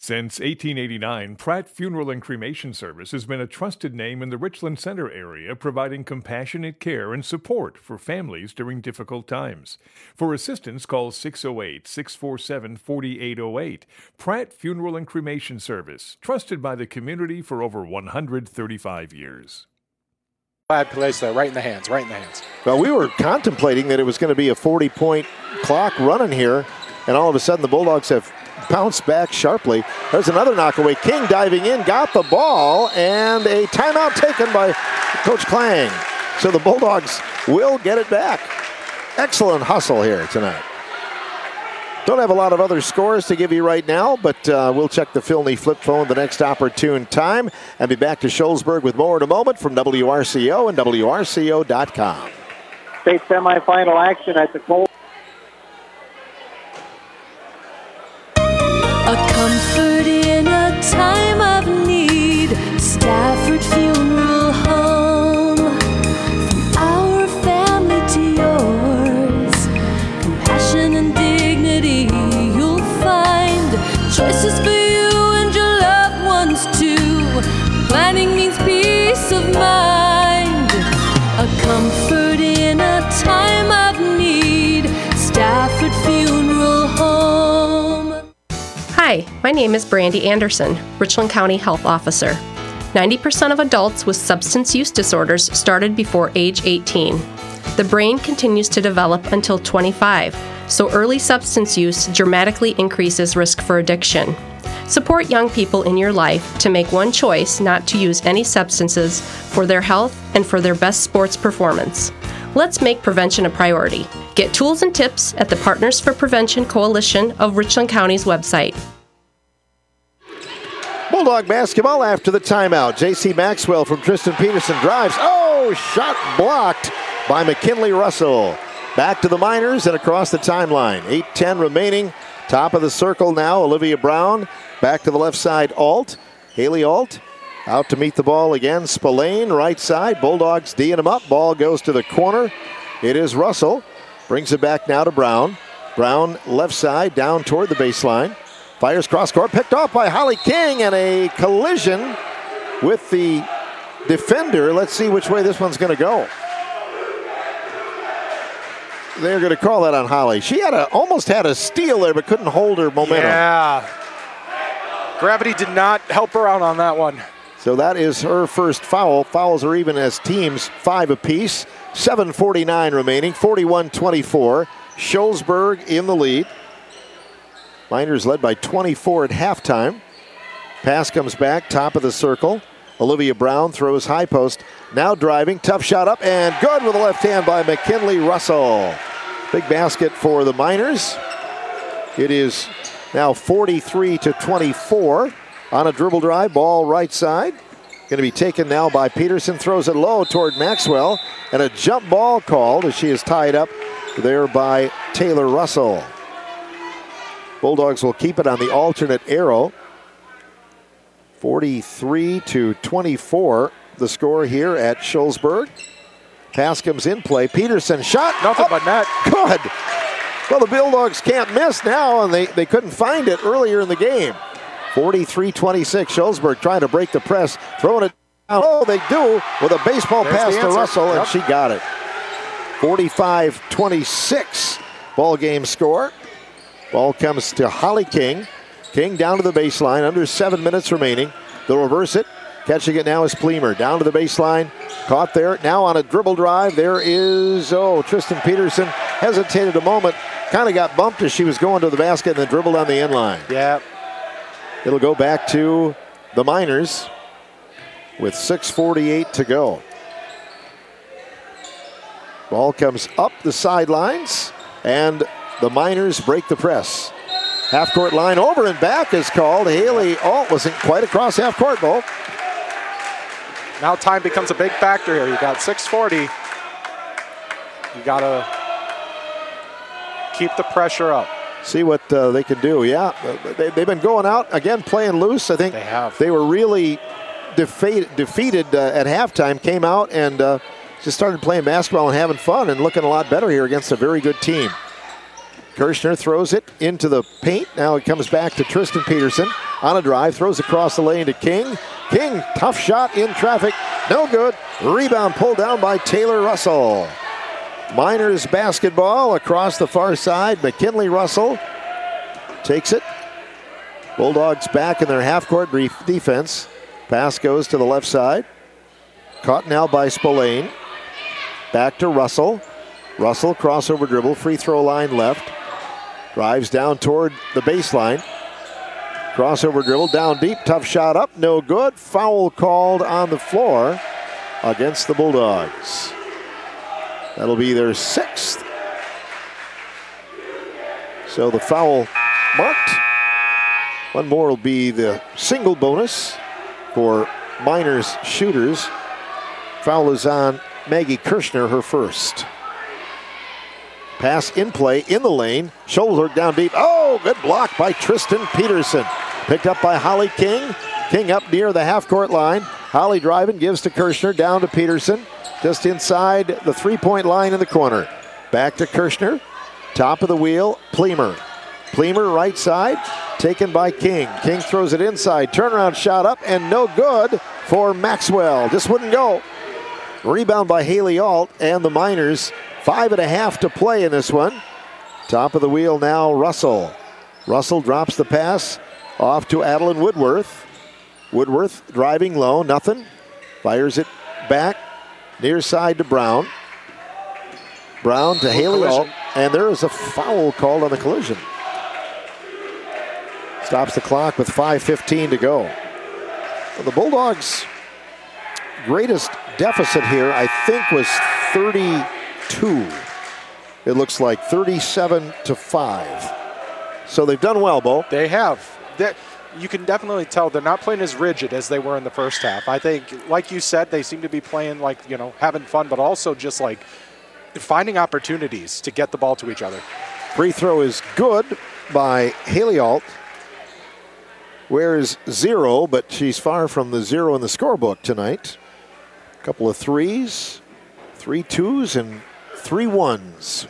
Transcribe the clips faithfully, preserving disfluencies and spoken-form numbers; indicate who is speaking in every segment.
Speaker 1: Since eighteen eighty-nine, Pratt Funeral and Cremation Service has been a trusted name in the Richland Center area, providing compassionate care and support for families during difficult times. For assistance, call six oh eight, six four seven, four eight oh eight. Pratt Funeral and Cremation Service, trusted by the community for over one hundred thirty-five years.
Speaker 2: Bad place there, right in the hands, right in the hands.
Speaker 3: Well, we were contemplating that it was going to be a forty-point clock running here, and all of a sudden the Bulldogs have bounced back sharply. There's another knockaway. King diving in, got the ball, and a timeout taken by Coach Klang. So the Bulldogs will get it back. Excellent hustle here tonight. Don't have a lot of other scores to give you right now, but uh, we'll check the Philney flip phone the next opportune time and be back to Shullsburg with more in a moment from W R C O and W R C O dot com.
Speaker 4: State semifinal action at the Cole.
Speaker 5: A comfort in a time of need. Stafford Funeral Home. From our family to yours. Compassion and dignity you'll find. Choices for you and your loved ones too. Planning means peace of mind. A comfort in a time of need. Stafford Funeral Home.
Speaker 6: Hi, my name is Brandy Anderson, Richland County Health Officer. ninety percent of adults with substance use disorders started before age eighteen. The brain continues to develop until twenty-five, so early substance use dramatically increases risk for addiction. Support young people in your life to make one choice not to use any substances for their health and for their best sports performance. Let's make prevention a priority. Get tools and tips at the Partners for Prevention Coalition of Richland County's website.
Speaker 3: Bulldog basketball after the timeout. J C Maxwell from Tristan Peterson drives. Oh, shot blocked by McKinley Russell. Back to the Miners and across the timeline. eight ten remaining. Top of the circle now, Olivia Brown. Back to the left side, Alt. Haley Alt out to meet the ball again. Spillane, right side. Bulldogs D'ing him up. Ball goes to the corner. It is Russell. Brings it back now to Brown. Brown left side down toward the baseline. Fires cross court, picked off by Holly King, and a collision with the defender. Let's see which way this one's going to go. They're going to call that on Holly. She had a almost had a steal there, but couldn't hold her momentum.
Speaker 2: Yeah. Gravity did not help her out on that one.
Speaker 3: So that is her first foul. Fouls are even as teams, five apiece. seven forty-nine remaining, forty-one twenty-four. Shullsburg in the lead. Miners led by twenty-four at halftime. Pass comes back, top of the circle. Olivia Brown throws high post. Now driving, tough shot up, and good with the left hand by McKinley Russell. Big basket for the Miners. It is now forty-three to twenty-four on a dribble drive, ball right side. Going to be taken now by Peterson, throws it low toward Maxwell, and a jump ball called as she is tied up there by Taylor Russell. Bulldogs will keep it on the alternate arrow. forty-three to twenty-four, the score here at Shullsburg. Pass comes in play. Peterson shot.
Speaker 2: Nothing
Speaker 3: oh,
Speaker 2: but net.
Speaker 3: Good. Well, the Bulldogs can't miss now, and they, they couldn't find it earlier in the game. forty-three twenty-six, Shullsburg trying to break the press, throwing it down. Oh, they do with a baseball
Speaker 2: There's
Speaker 3: pass to Russell,
Speaker 2: yep.
Speaker 3: and she got it. forty-five twenty-six, ball game score. Ball comes to Holly King. King down to the baseline, under seven minutes remaining. They'll reverse it. Catching it now is Pleamer. Down to the baseline. Caught there. Now on a dribble drive. There is, oh, Tristan Peterson hesitated a moment. Kind of got bumped as she was going to the basket and then dribbled on the end line.
Speaker 2: Yeah.
Speaker 3: It'll go back to the Miners with six forty-eight to go. Ball comes up the sidelines, and the Miners break the press. Half-court line over and back is called. Haley Alt wasn't quite across half-court, though.
Speaker 2: Now time becomes a big factor here. You got six forty. You got to keep the pressure up.
Speaker 3: See what uh, they can do. Yeah, they, they've been going out, again, playing loose. I think
Speaker 2: they, have.
Speaker 3: they were really defeat, defeated uh, at halftime, came out and uh, just started playing basketball and having fun and looking a lot better here against a very good team. Kirshner throws it into the paint. Now it comes back to Tristan Peterson on a drive. Throws across the lane to King. King, tough shot in traffic. No good. Rebound pulled down by Taylor Russell. Miners basketball across the far side. McKinley Russell takes it. Bulldogs back in their half-court defense. Pass goes to the left side. Caught now by Spillane. Back to Russell. Russell, crossover dribble, free throw line left. Drives down toward the baseline. Crossover dribble, down deep, tough shot up, no good. Foul called on the floor against the Bulldogs. That'll be their sixth. So the foul marked. One more will be the single bonus for Miners shooters. Foul is on Maggie Kirshner, her first. Pass in play in the lane. Shoulder down deep. Oh, good block by Tristan Peterson. Picked up by Holly King. King up near the half-court line. Holly driving, gives to Kirshner, down to Peterson. Just inside the three-point line in the corner. Back to Kirshner. Top of the wheel, Pleamer. Pleamer right side, taken by King. King throws it inside. Turnaround shot up and no good for Maxwell. Just wouldn't go. Rebound by Haley Alt and the Miners. Five and a half to play in this one. Top of the wheel now, Russell. Russell drops the pass off to Adeline Woodworth. Woodworth driving low, nothing. Fires it back, near side to Brown. Brown to Haley Alt, and there is a foul called on the collision. Stops the clock with five fifteen to go. Well, the Bulldogs' greatest deficit here, I think, was thirty-two. It looks like thirty-seven to five. So they've done well, Bo.
Speaker 2: They have. They, you can definitely tell they're not playing as rigid as they were in the first half. I think, like you said, they seem to be playing like, you know, having fun, but also just like finding opportunities to get the ball to each other.
Speaker 3: Free throw is good by Haley Alt. Wears zero, but she's far from the zero in the scorebook tonight. A couple of threes, three twos, and three ones.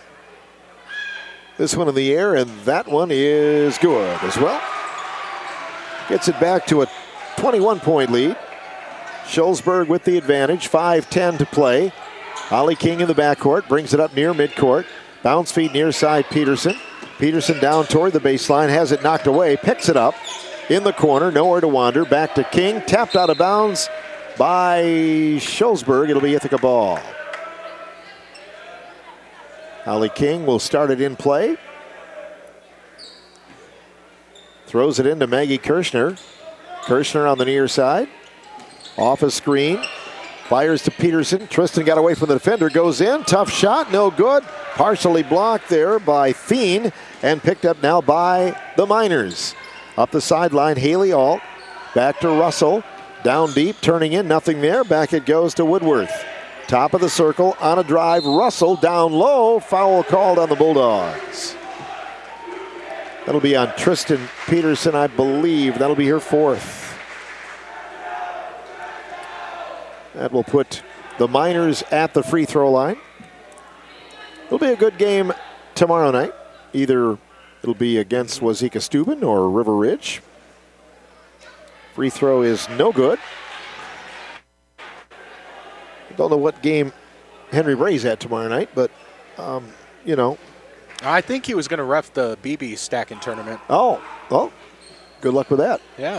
Speaker 3: This one in the air, and that one is good as well. Gets it back to a twenty-one point lead. Schulzberg with the advantage, five ten to play. Holly King in the backcourt, brings it up near midcourt. Bounce feed near side Peterson. Peterson down toward the baseline, has it knocked away, picks it up in the corner, nowhere to wander. Back to King, tapped out of bounds by Schulzberg. It'll be Ithaca ball. Holly King will start it in play. Throws it into Maggie Kirshner. Kirshner on the near side. Off a screen. Fires to Peterson. Tristan got away from the defender. Goes in. Tough shot. No good. Partially blocked there by Thien and picked up now by the Miners. Up the sideline, Haley Alt. Back to Russell. Down deep. Turning in. Nothing there. Back it goes to Woodworth. Top of the circle on a drive. Russell down low. Foul called on the Bulldogs. That'll be on Tristan Peterson, I believe. That'll be her fourth. That will put the Miners at the free throw line. It'll be a good game tomorrow night. Either it'll be against Wazeeka Steuben or River Ridge. Free throw is no good. Don't know what game Henry Ray's at tomorrow night, but, um, you know.
Speaker 2: I think he was going to ref the B B stacking tournament.
Speaker 3: Oh, well, good luck with that.
Speaker 2: Yeah.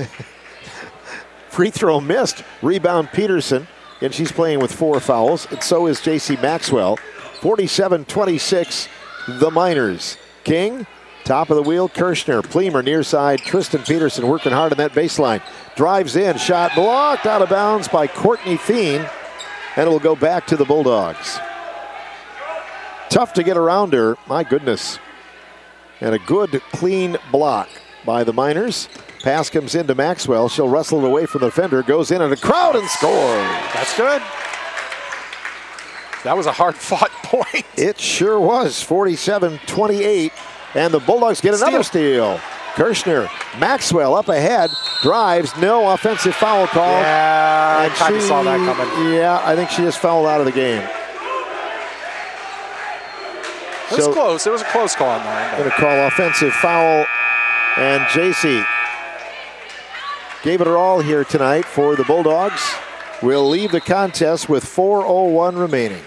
Speaker 3: Free throw missed. Rebound Peterson, and she's playing with four fouls, and so is J C Maxwell. forty-seven twenty-six, the Miners. King, top of the wheel, Kirshner. Pleamer near side, Tristan Peterson working hard on that baseline. Drives in, shot blocked, out of bounds by Courtney Thien, and it will go back to the Bulldogs. Tough to get around her, my goodness. And a good, clean block by the Miners. Pass comes into Maxwell. She'll wrestle it away from the defender. Goes in and a crowd and scores.
Speaker 2: That's good. That was a hard-fought point.
Speaker 3: It sure was. forty-seven twenty-eight. And the Bulldogs get another steal. Kirshner, Maxwell up ahead, drives, no offensive foul call.
Speaker 2: Yeah, I kind of saw that coming.
Speaker 3: Yeah, I think she just fouled out of the game.
Speaker 2: It was
Speaker 3: So-
Speaker 2: close. It was a close call on there.
Speaker 3: Going to call offensive foul, and J C gave it her all here tonight for the Bulldogs. Will leave the contest with four oh one remaining.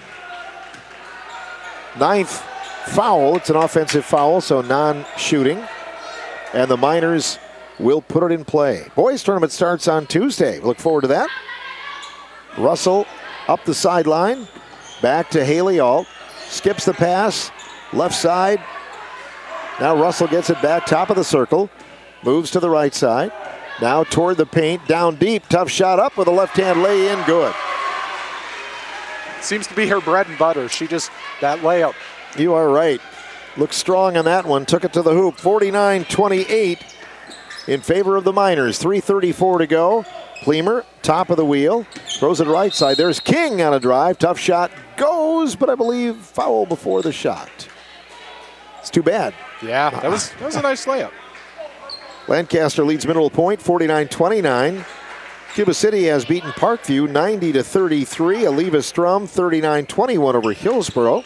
Speaker 3: Ninth foul. It's an offensive foul, so non-shooting. And the Miners will put it in play. Boys tournament starts on Tuesday. Look forward to that. Russell up the sideline. Back to Haley Alt. Skips the pass. Left side. Now Russell gets it back, top of the circle. Moves to the right side. Now toward the paint, down deep. Tough shot up with a left-hand lay-in, good.
Speaker 2: Seems to be her bread and butter. She just, that layup.
Speaker 3: You are right. Looks strong on that one. Took it to the hoop. forty-nine twenty-eight in favor of the Miners. three thirty-four to go. Plemer, top of the wheel. Throws it right side. There's King on a drive. Tough shot goes, but I believe foul before the shot. It's too bad.
Speaker 2: Yeah, that was, that was a nice layup.
Speaker 3: Lancaster leads Mineral Point forty-nine twenty-nine. Cuba City has beaten Parkview ninety to thirty-three. Aliva Strum thirty-nine twenty-one over Hillsboro.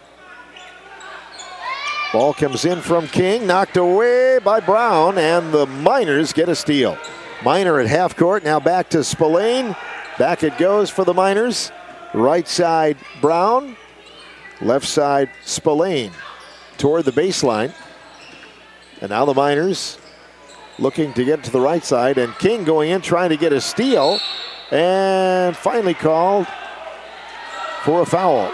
Speaker 3: Ball comes in from King, knocked away by Brown, and the Miners get a steal. Miner at half court, now back to Spillane. Back it goes for the Miners. Right side Brown, left side Spillane toward the baseline. And now the Miners looking to get to the right side, and King going in trying to get a steal, and finally called for a foul.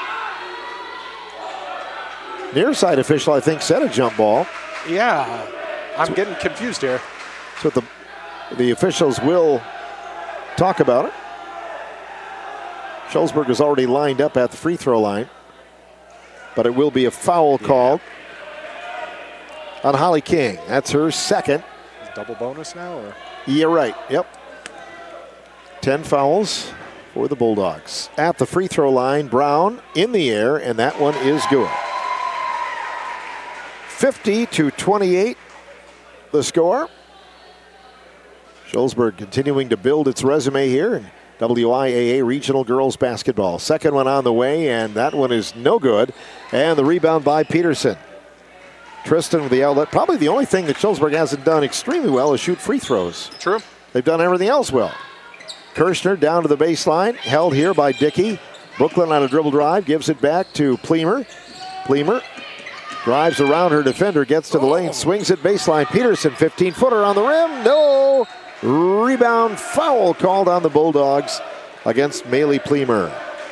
Speaker 3: Near side official, I think, said a jump ball.
Speaker 2: Yeah, I'm getting confused here.
Speaker 3: So the, the officials will talk about it. Schulzberg is already lined up at the free throw line, but it will be a foul
Speaker 2: Yeah.
Speaker 3: called on Holly King. That's her second.
Speaker 2: Double bonus now, or?
Speaker 3: Yeah, right. Yep. Ten fouls for the Bulldogs. At the free throw line, Brown in the air, and that one is good. fifty to twenty-eight, the score. Schulzberg continuing to build its resume here in W I A A Regional Girls Basketball. Second one on the way, and that one is no good. And the rebound by Peterson. Tristan with the outlet. Probably the only thing that Schulzberg hasn't done extremely well is shoot free throws.
Speaker 2: True.
Speaker 3: They've done everything else well. Kirshner down to the baseline, held here by Dickey. Brooklyn on a dribble drive, gives it back to Plemer. Plemer drives around her defender, gets to the lane, swings it baseline. Peterson, fifteen-footer on the rim. No! Rebound foul called on the Bulldogs against Maylee Plemer.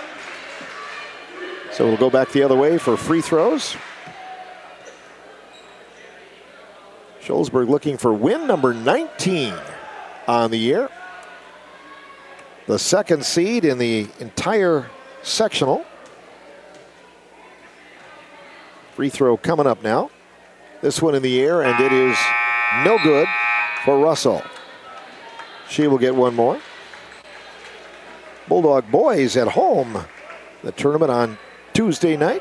Speaker 3: So we'll go back the other way for free throws. Schulzberg looking for win number nineteen on the year. The second seed in the entire sectional. Free throw coming up now. This one in the air, and it is no good for Russell. She will get one more. Bulldog boys at home. The tournament on Tuesday night.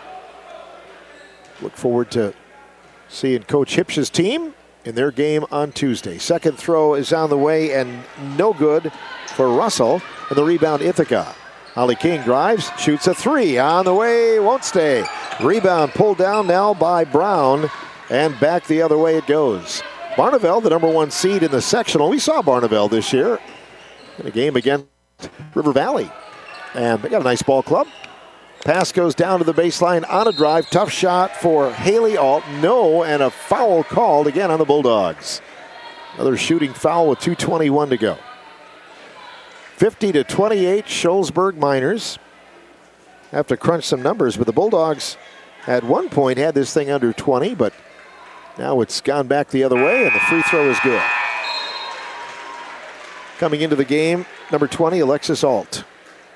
Speaker 3: Look forward to seeing Coach Hipsch's team in their game on Tuesday. Second throw is on the way and no good for Russell. And the rebound, Ithaca. Holly King drives, shoots a three. On the way, won't stay. Rebound pulled down now by Brown, and back the other way it goes. Barneveld, the number one seed in the sectional. We saw Barneveld this year in a game against River Valley. And they got a nice ball club. Pass goes down to the baseline on a drive. Tough shot for Haley Alt. No, and a foul called again on the Bulldogs. Another shooting foul with two twenty-one to go. fifty to twenty-eight, Schulzberg Miners. Have to crunch some numbers, but the Bulldogs at one point had this thing under twenty, but now it's gone back the other way, and the free throw is good. Coming into the game, number twenty, Alexis Alt.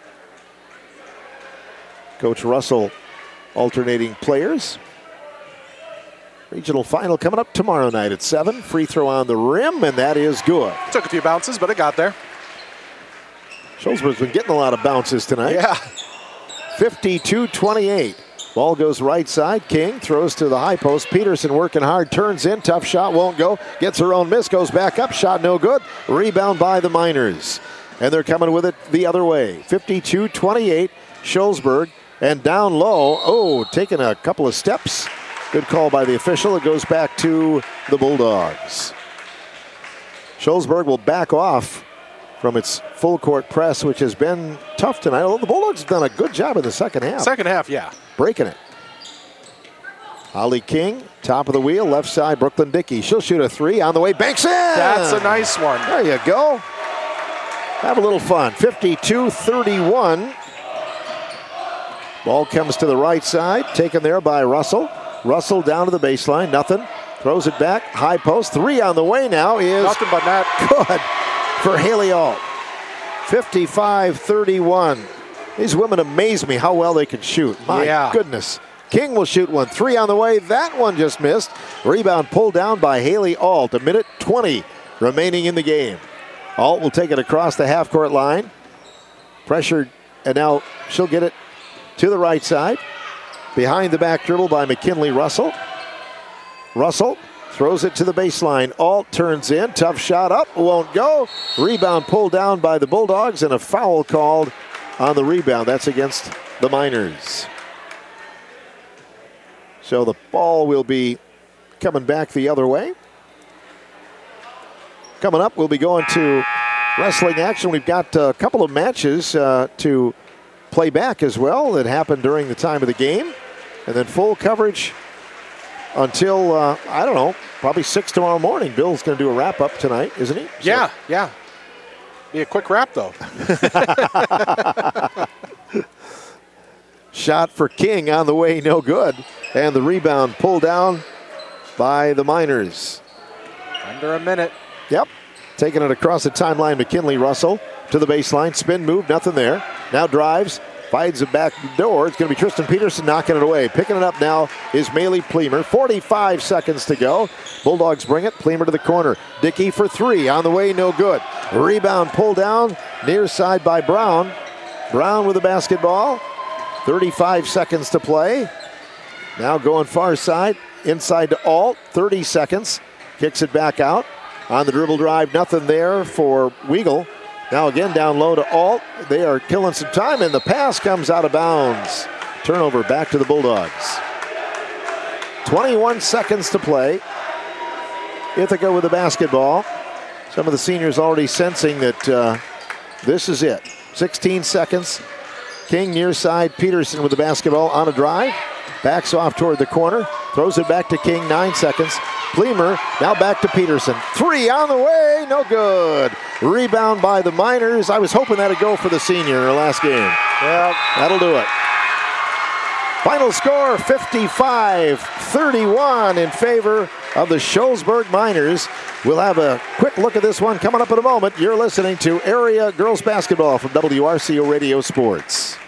Speaker 3: Coach Russell alternating players. Regional final coming up tomorrow night at seven. Free throw on the rim, and that is good.
Speaker 2: Took a few bounces, but it got there.
Speaker 3: Schulzberg's been getting a lot of bounces tonight.
Speaker 2: Yeah.
Speaker 3: fifty-two twenty-eight. Ball goes right side. King throws to the high post. Peterson working hard, turns in. Tough shot, won't go. Gets her own miss, goes back up. Shot no good. Rebound by the Miners. And they're coming with it the other way. fifty-two twenty-eight. Schulzberg And down low, oh, taking a couple of steps. Good call by the official. It goes back to the Bulldogs. Shullsburg will back off from its full court press, which has been tough tonight. Although the Bulldogs have done a good job in the second half.
Speaker 2: Second half, yeah.
Speaker 3: Breaking it. Holly King, top of the wheel, left side, Brooklyn Dickey. She'll shoot a three on the way, banks in.
Speaker 2: That's a nice one.
Speaker 3: There you go. Have a little fun. fifty-two thirty-one. Ball comes to the right side, taken there by Russell. Russell down to the baseline, nothing. Throws it back, high post. Three on the way now is
Speaker 2: nothing but net.
Speaker 3: Good for Haley Alt. fifty-five thirty-one. These women amaze me how well they can shoot. My
Speaker 2: yeah.
Speaker 3: goodness. King will shoot one. Three on the way. That one just missed. Rebound pulled down by Haley Alt. A minute twenty remaining in the game. Alt will take it across the half-court line. Pressured, and now she'll get it to the right side. Behind the back dribble by McKinley Russell. Russell throws it to the baseline. Alt turns in. Tough shot up. Won't go. Rebound pulled down by the Bulldogs and a foul called on the rebound. That's against the Miners. So the ball will be coming back the other way. Coming up, we'll be going to wrestling action. We've got a couple of matches uh, to play back as well that happened during the time of the game. And then full coverage until, uh, I don't know, probably six tomorrow morning. Bill's going to do a wrap-up tonight, isn't he? So.
Speaker 2: Yeah, yeah. Be a quick wrap, though.
Speaker 3: Shot for King on the way, no good. And the rebound pulled down by the Miners.
Speaker 2: Under a minute.
Speaker 3: Yep. Taking it across the timeline, McKinley Russell to the baseline. Spin move, nothing there. Now drives, finds the back door. It's going to be Tristan Peterson knocking it away. Picking it up now is Maylee Pleamer. forty-five seconds to go. Bulldogs bring it. Pleamer to the corner. Dickey for three. On the way, no good. Rebound pulled down. Near side by Brown. Brown with the basketball. thirty-five seconds to play. Now going far side. Inside to Alt. thirty seconds. Kicks it back out. On the dribble drive, nothing there for Weagle. Now again down low to Alt. They are killing some time, and the pass comes out of bounds. Turnover back to the Bulldogs. twenty-one seconds to play. Ithaca with the basketball. Some of the seniors already sensing that uh, this is it. sixteen seconds. King near side. Peterson with the basketball on a drive. Backs off toward the corner. Throws it back to King. Nine seconds. Pleamer now back to Peterson. Three on the way. No good. Rebound by the Miners. I was hoping that'd go for the senior in her last game.
Speaker 2: Well,
Speaker 3: that'll do it. Final score fifty-five thirty-one in favor of the Shullsburg Miners. We'll have a quick look at this one coming up in a moment. You're listening to Area Girls Basketball from W R C O Radio Sports.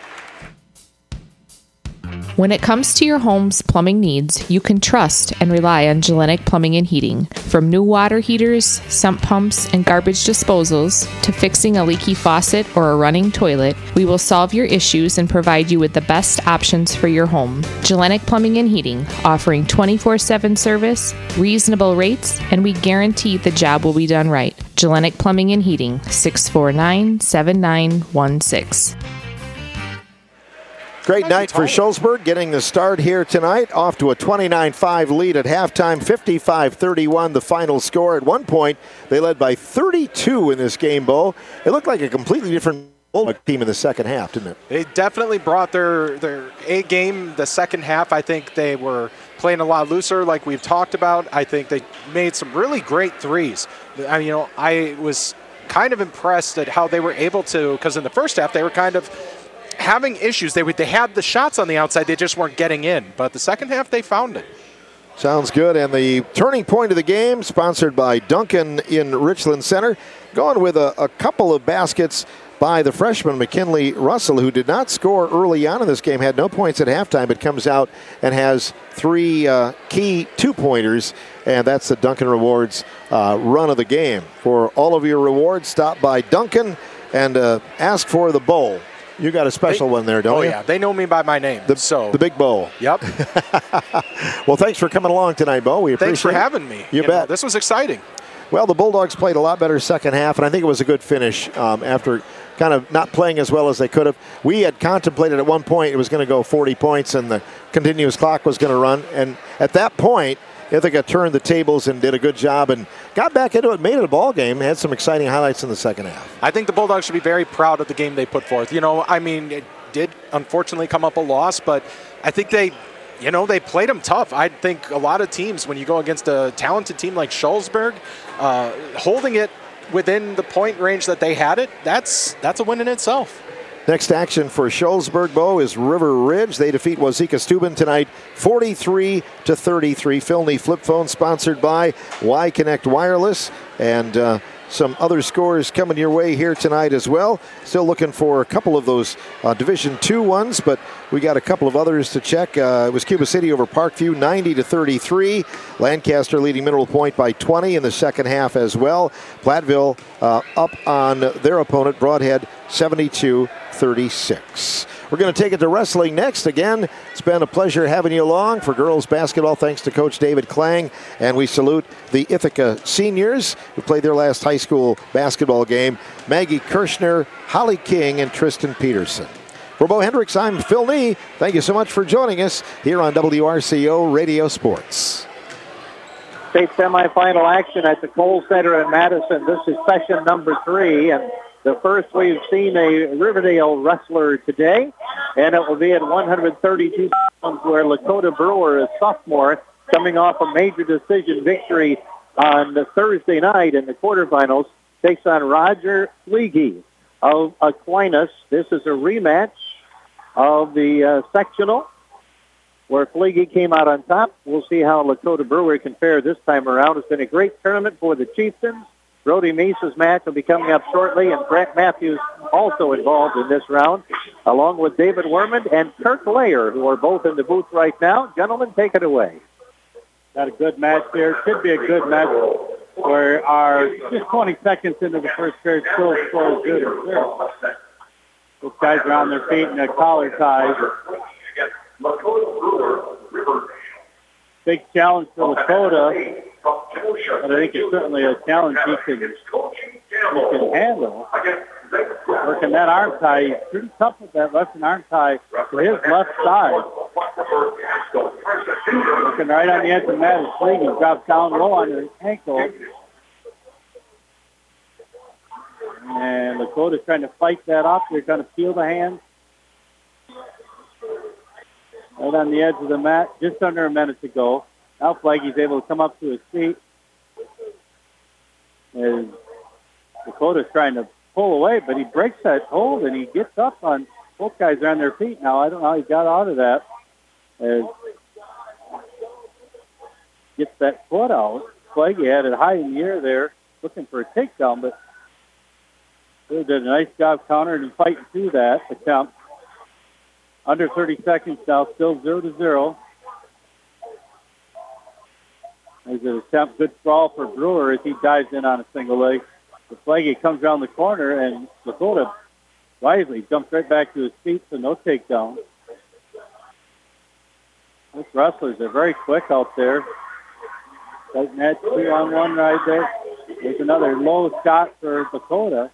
Speaker 7: When it comes to your home's plumbing needs, you can trust and rely on Gellenic Plumbing and Heating. From new water heaters, sump pumps, and garbage disposals, to fixing a leaky faucet or a running toilet, we will solve your issues and provide you with the best options for your home. Gellenic Plumbing and Heating, offering twenty-four seven service, reasonable rates, and we guarantee the job will be done right. Gellenic Plumbing and Heating, six four nine, seven nine one six.
Speaker 3: Great night for Shullsburg, getting the start here tonight. Off to a twenty-nine five lead at halftime, fifty-five thirty-one the final score. At one point, they led by thirty-two in this game, Bo. It looked like a completely different team in the second half, didn't it?
Speaker 2: They definitely brought their, their A game the second half. I think they were playing a lot looser like we've talked about. I think they made some really great threes. I mean, you know, I was kind of impressed at how they were able to, because in the first half, they were kind of having issues. They they had the shots on the outside, they just weren't getting in. But the second half, they found it.
Speaker 3: Sounds good. And the turning point of the game, sponsored by Duncan in Richland Center, going with a, a couple of baskets by the freshman McKinley Russell, who did not score early on in this game, had no points at halftime, but comes out and has three uh, key two-pointers, and that's the Duncan Rewards uh, run of the game. For all of your rewards, stop by Duncan and uh, ask for the bowl. You got a special
Speaker 2: they,
Speaker 3: one there, don't
Speaker 2: oh
Speaker 3: you?
Speaker 2: Oh, yeah. They know me by my name.
Speaker 3: The,
Speaker 2: so.
Speaker 3: the Big Bowl.
Speaker 2: Yep.
Speaker 3: Well, thanks for coming along tonight, Bo. We appreciate it.
Speaker 2: Thanks for having me.
Speaker 3: You,
Speaker 2: you
Speaker 3: bet.
Speaker 2: Know, this was exciting.
Speaker 3: Well, the Bulldogs played a lot better second half, and I think it was a good finish um, after kind of not playing as well as they could have. We had contemplated at one point it was going to go forty points and the continuous clock was going to run. And at that point, Ithaca turned the tables and did a good job and got back into it, made it a ball game, had some exciting highlights in the second half.
Speaker 2: I think the Bulldogs should be very proud of the game they put forth. You know, I mean, it did unfortunately come up a loss, but I think they, you know, they played them tough. I think a lot of teams, when you go against a talented team like Shullsburg, uh, holding it within the point range that they had it, that's that's a win in itself.
Speaker 3: Next action for Shullsburg, Bo, is River Ridge. They defeat Wazeeka Steuben tonight, forty-three to thirty-three. Philney Flip Phone, sponsored by Y Connect Wireless, and uh, some other scores coming your way here tonight as well. Still looking for a couple of those uh, Division two ones, but we got a couple of others to check. Uh, it was Cuba City over Parkview, ninety to thirty-three. Lancaster leading Mineral Point by twenty in the second half as well. Platteville uh, up on their opponent, Broadhead, seventy-two thirty-six. We're going to take it to wrestling next. Again, it's been a pleasure having you along for girls basketball, thanks to Coach David Klang. And we salute the Ithaca seniors who played their last high school basketball game. Maggie Kirschner, Holly King, and Tristan Peterson. For Bo Hendricks, I'm Phil Nee. Thank you so much for joining us here on W R C O Radio Sports.
Speaker 4: State semifinal action at the Kohl Center in Madison. This is session number three, and the first we've seen a Riverdale wrestler today, and it will be at one hundred thirty-two pounds, where Lakota Brewer, a sophomore, coming off a major decision victory on the Thursday night in the quarterfinals, takes on Roger Fleege of Aquinas. This is a rematch of the uh, sectional, where Fleege came out on top. We'll see how Lakota Brewer can fare this time around. It's been a great tournament for the Chieftains. Brody Meese's match will be coming up shortly, and Brett Matthews also involved in this round, along with David Werman and Kirk Layer, who are both in the booth right now. Gentlemen, take it away.
Speaker 8: Got a good match there. Should be a good match. Where our just twenty seconds into the first period, still scores good. Those guys are on their feet in their collar ties. Big challenge for Lakota, but I think it's certainly a challenge he can, he can handle. Working that arm tie, he's pretty tough with that left arm tie to his left side. Looking right on the edge of Matt's leg, he drops down low on his ankle. And Lakota's trying to fight that off. They're trying to feel the hand. Right on the edge of the mat, just under a minute to go. Now Flaggy's able to come up to his feet. As Dakota's trying to pull away, but he breaks that hold and he gets up on, both guys are on their feet now. I don't know how he got out of that. As gets that foot out. Flaggy had it high in the air there, looking for a takedown, but he did a nice job countering and fighting through that attempt. Under thirty seconds now, still zero to zero. There's an attempt, good sprawl for Brewer as he dives in on a single leg. The Flaggy comes around the corner, and Lakota wisely jumps right back to his feet, so no takedown. Those wrestlers are very quick out there. Fighting that two-on-one right there. There's another low shot for Dakota.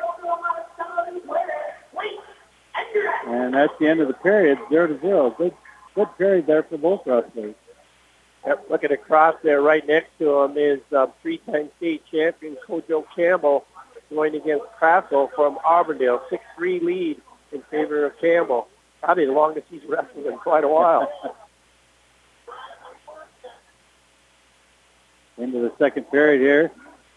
Speaker 8: And that's the end of the period, zero to zero. Good, good period there for both wrestlers.
Speaker 9: Yep, looking across there, right next to him is uh, three-time state champion Kojo Campbell going against Crasso from Auburndale. six three lead in favor of Campbell. Probably the longest he's wrestled in quite a while.
Speaker 8: Into the second period here.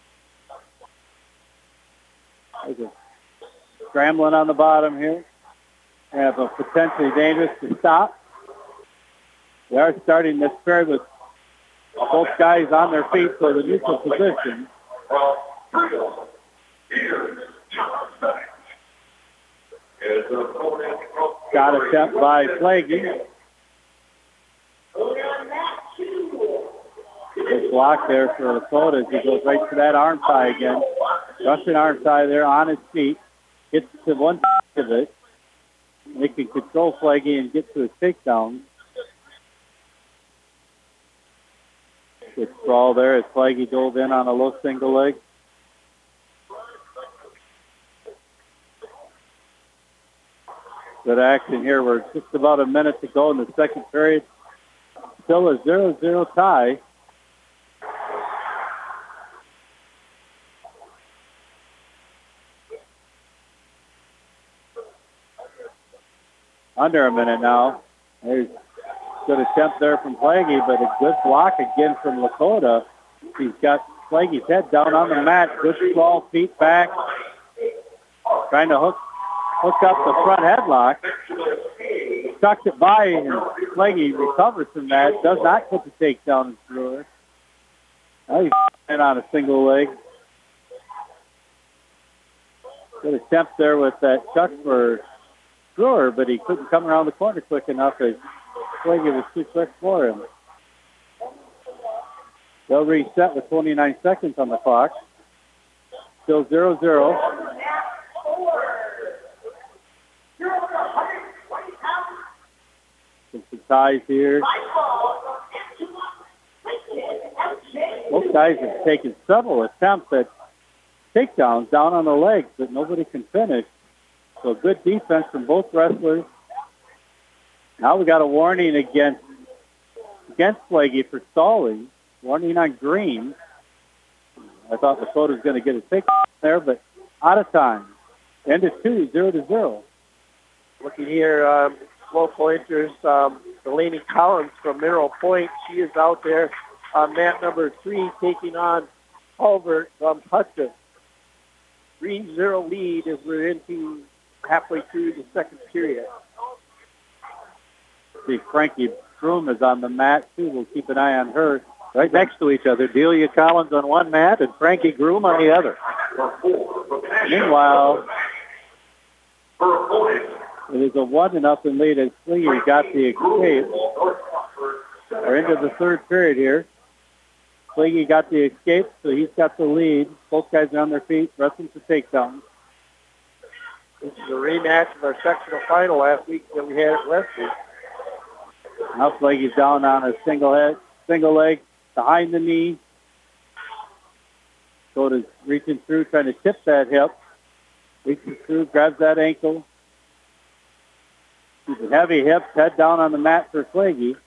Speaker 8: There's a scrambling on the bottom here. We have a potentially dangerous to stop. We are starting this period with both guys on their feet, so the neutral position. Got attempt by Flaggy. Good block there for Lakota as he goes right to that arm tie again. Russian arm tie there on his feet. Gets to one side of it. They can control Flaggy and get to his takedown. Good sprawl there as Flaggy dove in on a low single leg. Good action here. We're just about a minute to go in the second period. Still a zero zero tie. Under a minute now. There's a good attempt there from Flaggy, but a good block again from Lakota. He's got Flaggy's head down on the mat. Good ball, feet back. Trying to hook hook up the front headlock. Tucked it by, and Flaggy recovers from that. Does not put the takedown through her. Now he's in on a single leg. Good attempt there with that chuck for Brewer, but he couldn't come around the corner quick enough as Flaggy was too quick for him. They'll reset with twenty-nine seconds on the clock. Still zero zero. Some ties here. Both guys have taken several attempts at takedowns down on the legs, but nobody can finish. So good defense from both wrestlers. Now we got a warning against against Flaggy for stalling. Warning on green. I thought Lakota was going to get a takedown there, but out of time. End of two, zero to zero.
Speaker 9: Looking here, um, slow pointers, um, Delaney Collins from Mineral Point. She is out there on mat number three, taking on Albert from Hudson. three zero lead as we're into halfway through the second period.
Speaker 8: See, Frankie Broom is on the mat, too. We'll keep an eye on her. Right next to each other. Delia Collins on one mat and Frankie Groom on the other. Meanwhile, it is a one to nothing lead as Flaggy got the escape. We're into the third period here. Flaggy got the escape, so he's got the lead. Both guys are on their feet, wrestling for takedowns.
Speaker 9: This is a rematch of our sectional final last week that we had at Wesley.
Speaker 8: Now Flaggy's down on a single head, single leg behind the knee. Dakota's reaching through, trying to tip that hip. Reaches through, grabs that ankle. He's a heavy hips, head down on the mat for Flaggy.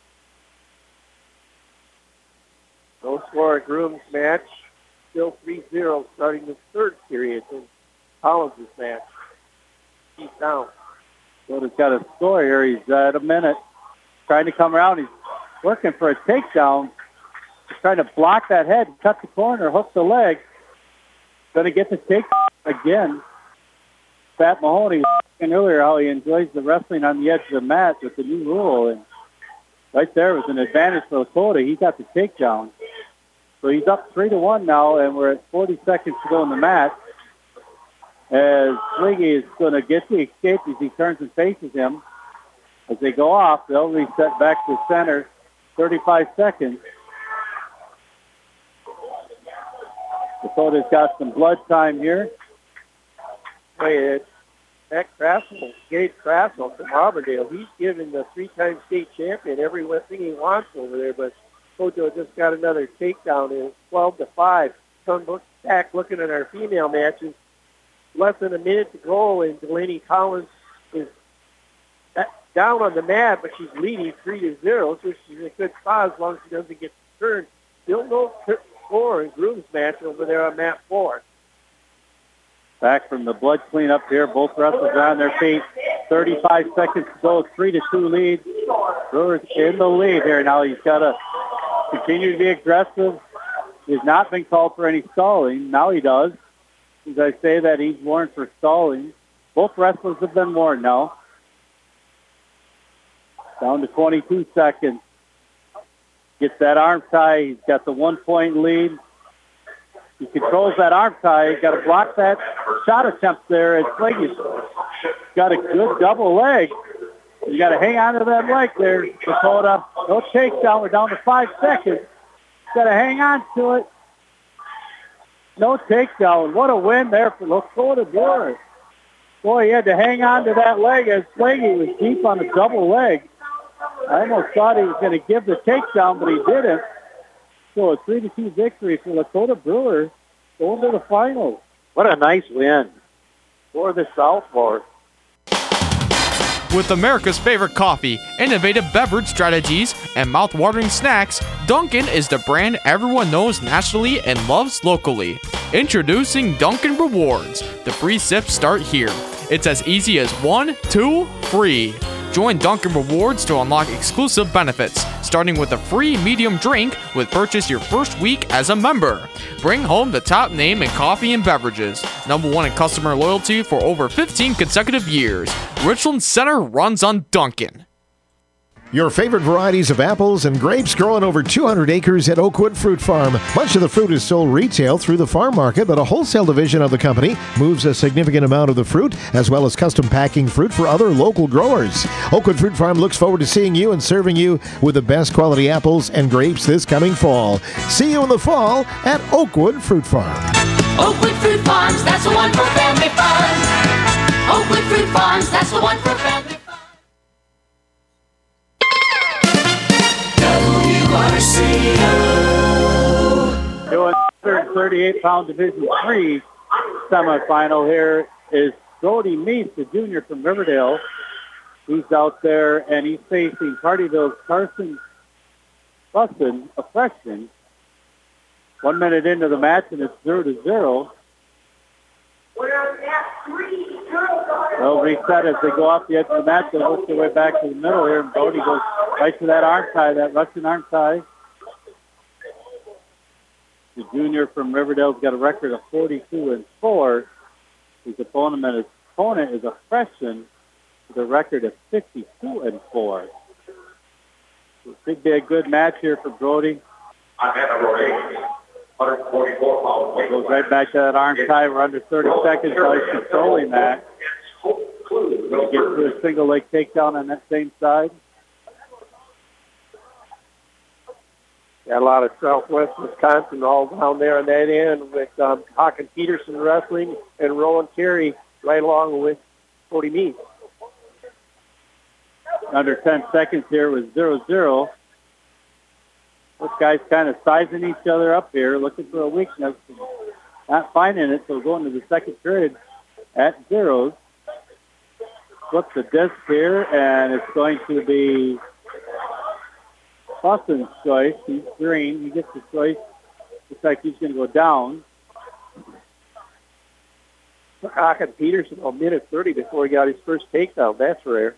Speaker 9: No score at Groom's match. Still three zero starting the third period in Collins' match. He's down.
Speaker 8: Dakota's got a score here. He's at a minute. Trying to come around. He's working for a takedown. He's trying to block that head, cut the corner, hook the leg. Going to get the takedown again. Pat Mahoney was talking earlier how he enjoys the wrestling on the edge of the mat with the new rule. And right there was an advantage for Lakota. He got the takedown. So he's up three to one now, and we're at forty seconds to go in the match. As Flaggy is going to get the escape as he turns and faces him. As they go off, they'll reset back to center. thirty-five seconds. Dakota's got some blood time here.
Speaker 9: Wait, Matt Crassel, Gabe Crassel from Auburndale, he's given the three-time state champion every thing he wants over there, but Kojo just got another takedown in twelve to five. Come back looking at our female matches. Less than a minute to go, and Delaney Collins is down on the mat, but she's leading three to zero, so she's in a good spot as long as she doesn't get turned. Still no score in Groom's match over there on mat four.
Speaker 8: Back from the blood cleanup here. Both wrestlers are on their feet. thirty-five seconds to go. Three to two lead. Brewer's in the lead here. Now he's got to continue to be aggressive. He's not been called for any stalling. Now he does. As I say that, he's warned for stalling. Both wrestlers have been warned now. Down to twenty-two seconds. Gets that arm tie. He's got the one-point lead. He controls that arm tie. He's got to block that shot attempt there. As Flaggy's got a good double leg. You got to hang on to that leg there, Dakota. No takedown. We're down to five seconds. Got to hang on to it. No takedown. What a win there for Lakota Brewer. Boy, he had to hang on to that leg as Flaggy was deep on a double leg. I almost thought he was going to give the takedown, but he didn't. So a three to two victory for Lakota Brewer going to the finals.
Speaker 4: What a nice win for the Southmore.
Speaker 10: With America's favorite coffee, innovative beverage strategies, and mouth-watering snacks, Dunkin' is the brand everyone knows nationally and loves locally. Introducing Dunkin' Rewards. The free sips start here. It's as easy as one, two, free. Join Dunkin' Rewards to unlock exclusive benefits, starting with a free medium drink with purchase your first week as a member. Bring home the top name in coffee and beverages. Number one in customer loyalty for over fifteen consecutive years. Richland Center runs on Dunkin'.
Speaker 3: Your favorite varieties of apples and grapes grow on over two hundred acres at Oakwood Fruit Farm. Much of the fruit is sold retail through the farm market, but a wholesale division of the company moves a significant amount of the fruit, as well as custom packing fruit for other local growers. Oakwood Fruit Farm looks forward to seeing you and serving you with the best quality apples and grapes this coming fall. See you in the fall at Oakwood Fruit Farm.
Speaker 5: Oakwood Fruit Farms, that's the one for family fun. Oakwood Fruit Farms, that's the one for family fun.
Speaker 8: Doing thirty-eight pound Division three semifinal here is Brody Meese, the junior from Riverdale. He's out there, and he's facing Partyville's Carson Buston, a freshman. One minute into the match, and it's zero to zero. They'll reset as they go off the edge of the match. They'll work their way back to the middle here, and Brody goes right to that arm tie, that Russian arm tie. The junior from Riverdale's got a record of forty-two and four. His opponent, his opponent is a freshman with a record of fifty-two and four. So it should be a good match here for Brody. Goes right back to that arm tie. We're under thirty seconds. Now he's controlling that. He gets to a single leg takedown on that same side.
Speaker 9: Got a lot of Southwest Wisconsin all down there on that end with um, Hawken Peterson Wrestling and Roland Carey right along with Brody Meese.
Speaker 8: Under ten seconds here with zero zero. Those guys kind of sizing each other up here, looking for a weakness. Not finding it, so we're going to the second period at zeros. Flip the disc here, and it's going to be Buston's choice. He's green. He gets the choice. Looks like he's going to go down.
Speaker 9: Hawken Peterson a minute thirty before he got his first takedown. That's rare.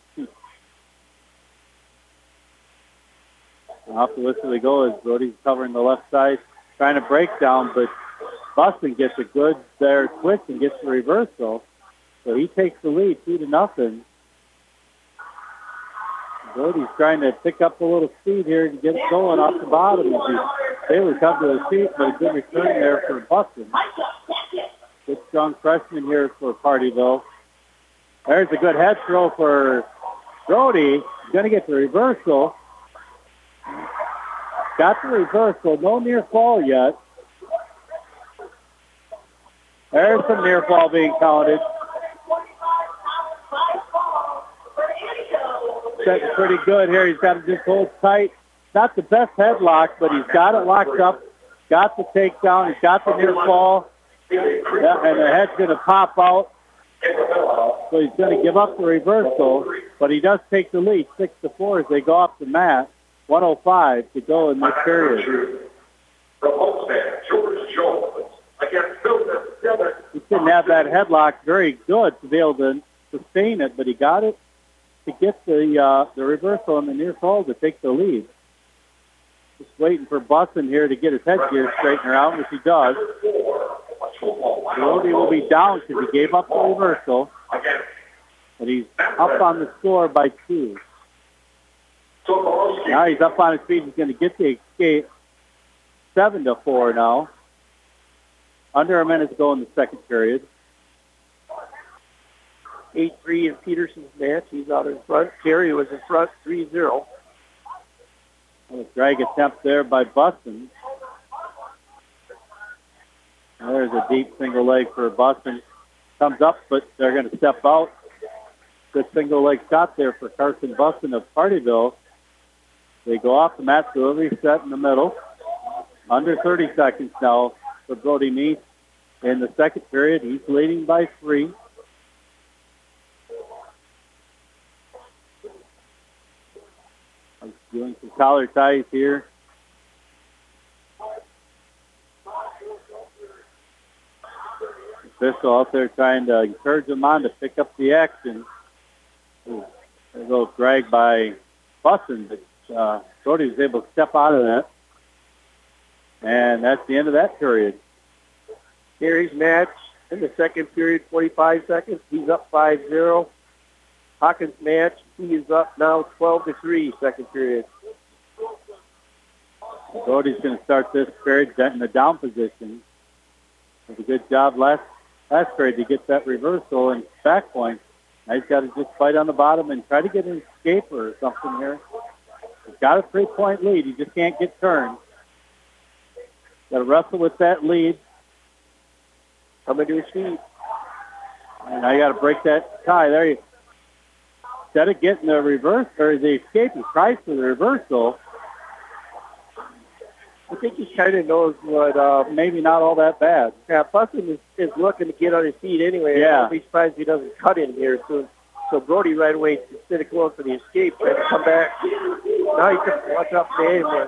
Speaker 8: Off the whistle they go as Brody's covering the left side, trying to break down, but Buston gets a good there twist and gets the reversal. So he takes the lead, two to nothing. Brody's trying to pick up a little speed here to get it going off the bottom. They would come to his feet, but a good return there for Buston. Good strong freshman here for Partyville. There's a good head throw for Brody. He's going to get the reversal. Got the reversal. No near fall yet. There's some near fall being counted. Setting pretty good here. He's got to just hold tight. Not the best headlock, but he's got it locked up. Got the takedown. He's got the near fall. Yeah, and the head's going to pop out. So he's going to give up the reversal, but he does take the lead, six to four as they go off the mat. one oh five to go in this period. He didn't have that headlock very good to be able to sustain it, but he got it to get the uh, the reversal on the near fall to take the lead. Just waiting for Buston here to get his headgear straightened around, which he does. Brody will be down because he gave up the reversal, but he's up on the score by two. Now he's up on his feet. He's going to get the escape. Seven to four now. Under a minute to go in the second period.
Speaker 9: eight three in Peterson's match. He's out in front. Carey was in front three zero.
Speaker 8: A drag attempt there by Buston. There's a deep single leg for Buston. Comes up, but they're going to step out. Good single leg shot there for Carson Buston of Partyville. They go off the mat, so they'll reset in the middle. Under thirty seconds now for Brody Meese in the second period. He's leading by three. He's doing some collar ties here. Official out there trying to encourage them on to pick up the action. Ooh, a little drag by Busson, but uh, Brody was able to step out of that. And that's the end of that period.
Speaker 9: Gary's match in the second period, forty-five seconds. He's up five zero. Hawkins' match, he is up now twelve to three, second period.
Speaker 8: Brody's going to start this period in the down position. Did a good job last last period to get that reversal and back point. Now he's got to just fight on the bottom and try to get an escaper or something here. He's got a three-point lead. He just can't get turned. Got to wrestle with that lead.
Speaker 9: Coming to his feet.
Speaker 8: And now you got to break that tie. There you Instead of getting the reverse or the escape, he tries for the reversal.
Speaker 9: I think he kind of knows what, uh,
Speaker 8: maybe not all that bad.
Speaker 9: Yeah, Busson is, is looking to get on his feet anyway.
Speaker 8: Yeah.
Speaker 9: I'll be surprised if he doesn't cut in here soon. So Brody right away, instead of going for the escape, tries to come back. Now he can watch out for the aim.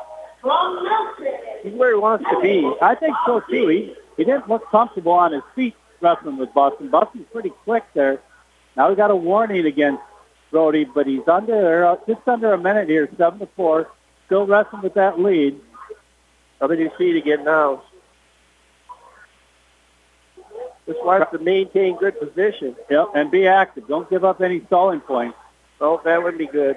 Speaker 9: He's where he wants to be.
Speaker 8: I think so, too. He, he didn't look comfortable on his feet wrestling with Busson. Busson's pretty quick there. Now we got a warning against Brody, but he's under uh, just under a minute here, seven to four. Still wrestling with that lead.
Speaker 9: Coming to his feet again now. Just wants to maintain good position.
Speaker 8: Yep, and be active. Don't give up any stalling points.
Speaker 9: Oh, that would be good.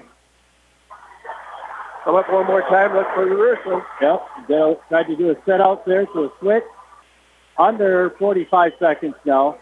Speaker 9: Come up one more time. Look for reversal.
Speaker 8: Yep, they'll try to do a set out there to a switch. Under forty-five seconds now.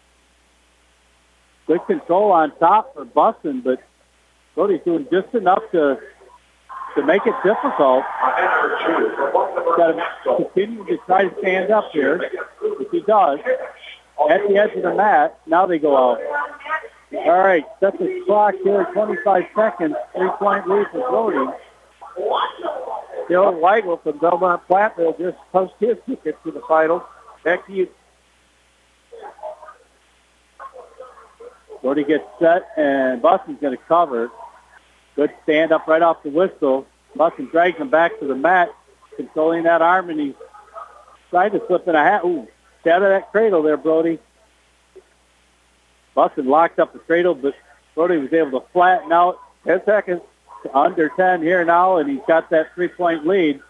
Speaker 8: Good control on top for Busson, but Brody's doing just enough to to make it difficult. Got to continue to try to stand up here, which he does. At the edge of the mat, now they go out. All right, set the clock here, twenty-five seconds, three-point lead for Brody.
Speaker 9: Dylan Weigel from Belmont Platteville just punched his ticket to the final. Back to you.
Speaker 8: Brody gets set, and Busson's going to cover. Good stand up right off the whistle. Busson drags him back to the mat, controlling that arm, and he's trying to slip in a hat. Ooh, stay out of that cradle there, Brody. Busson locked up the cradle, but Brody was able to flatten out. Ten seconds to under ten here now, and he's got that three-point lead.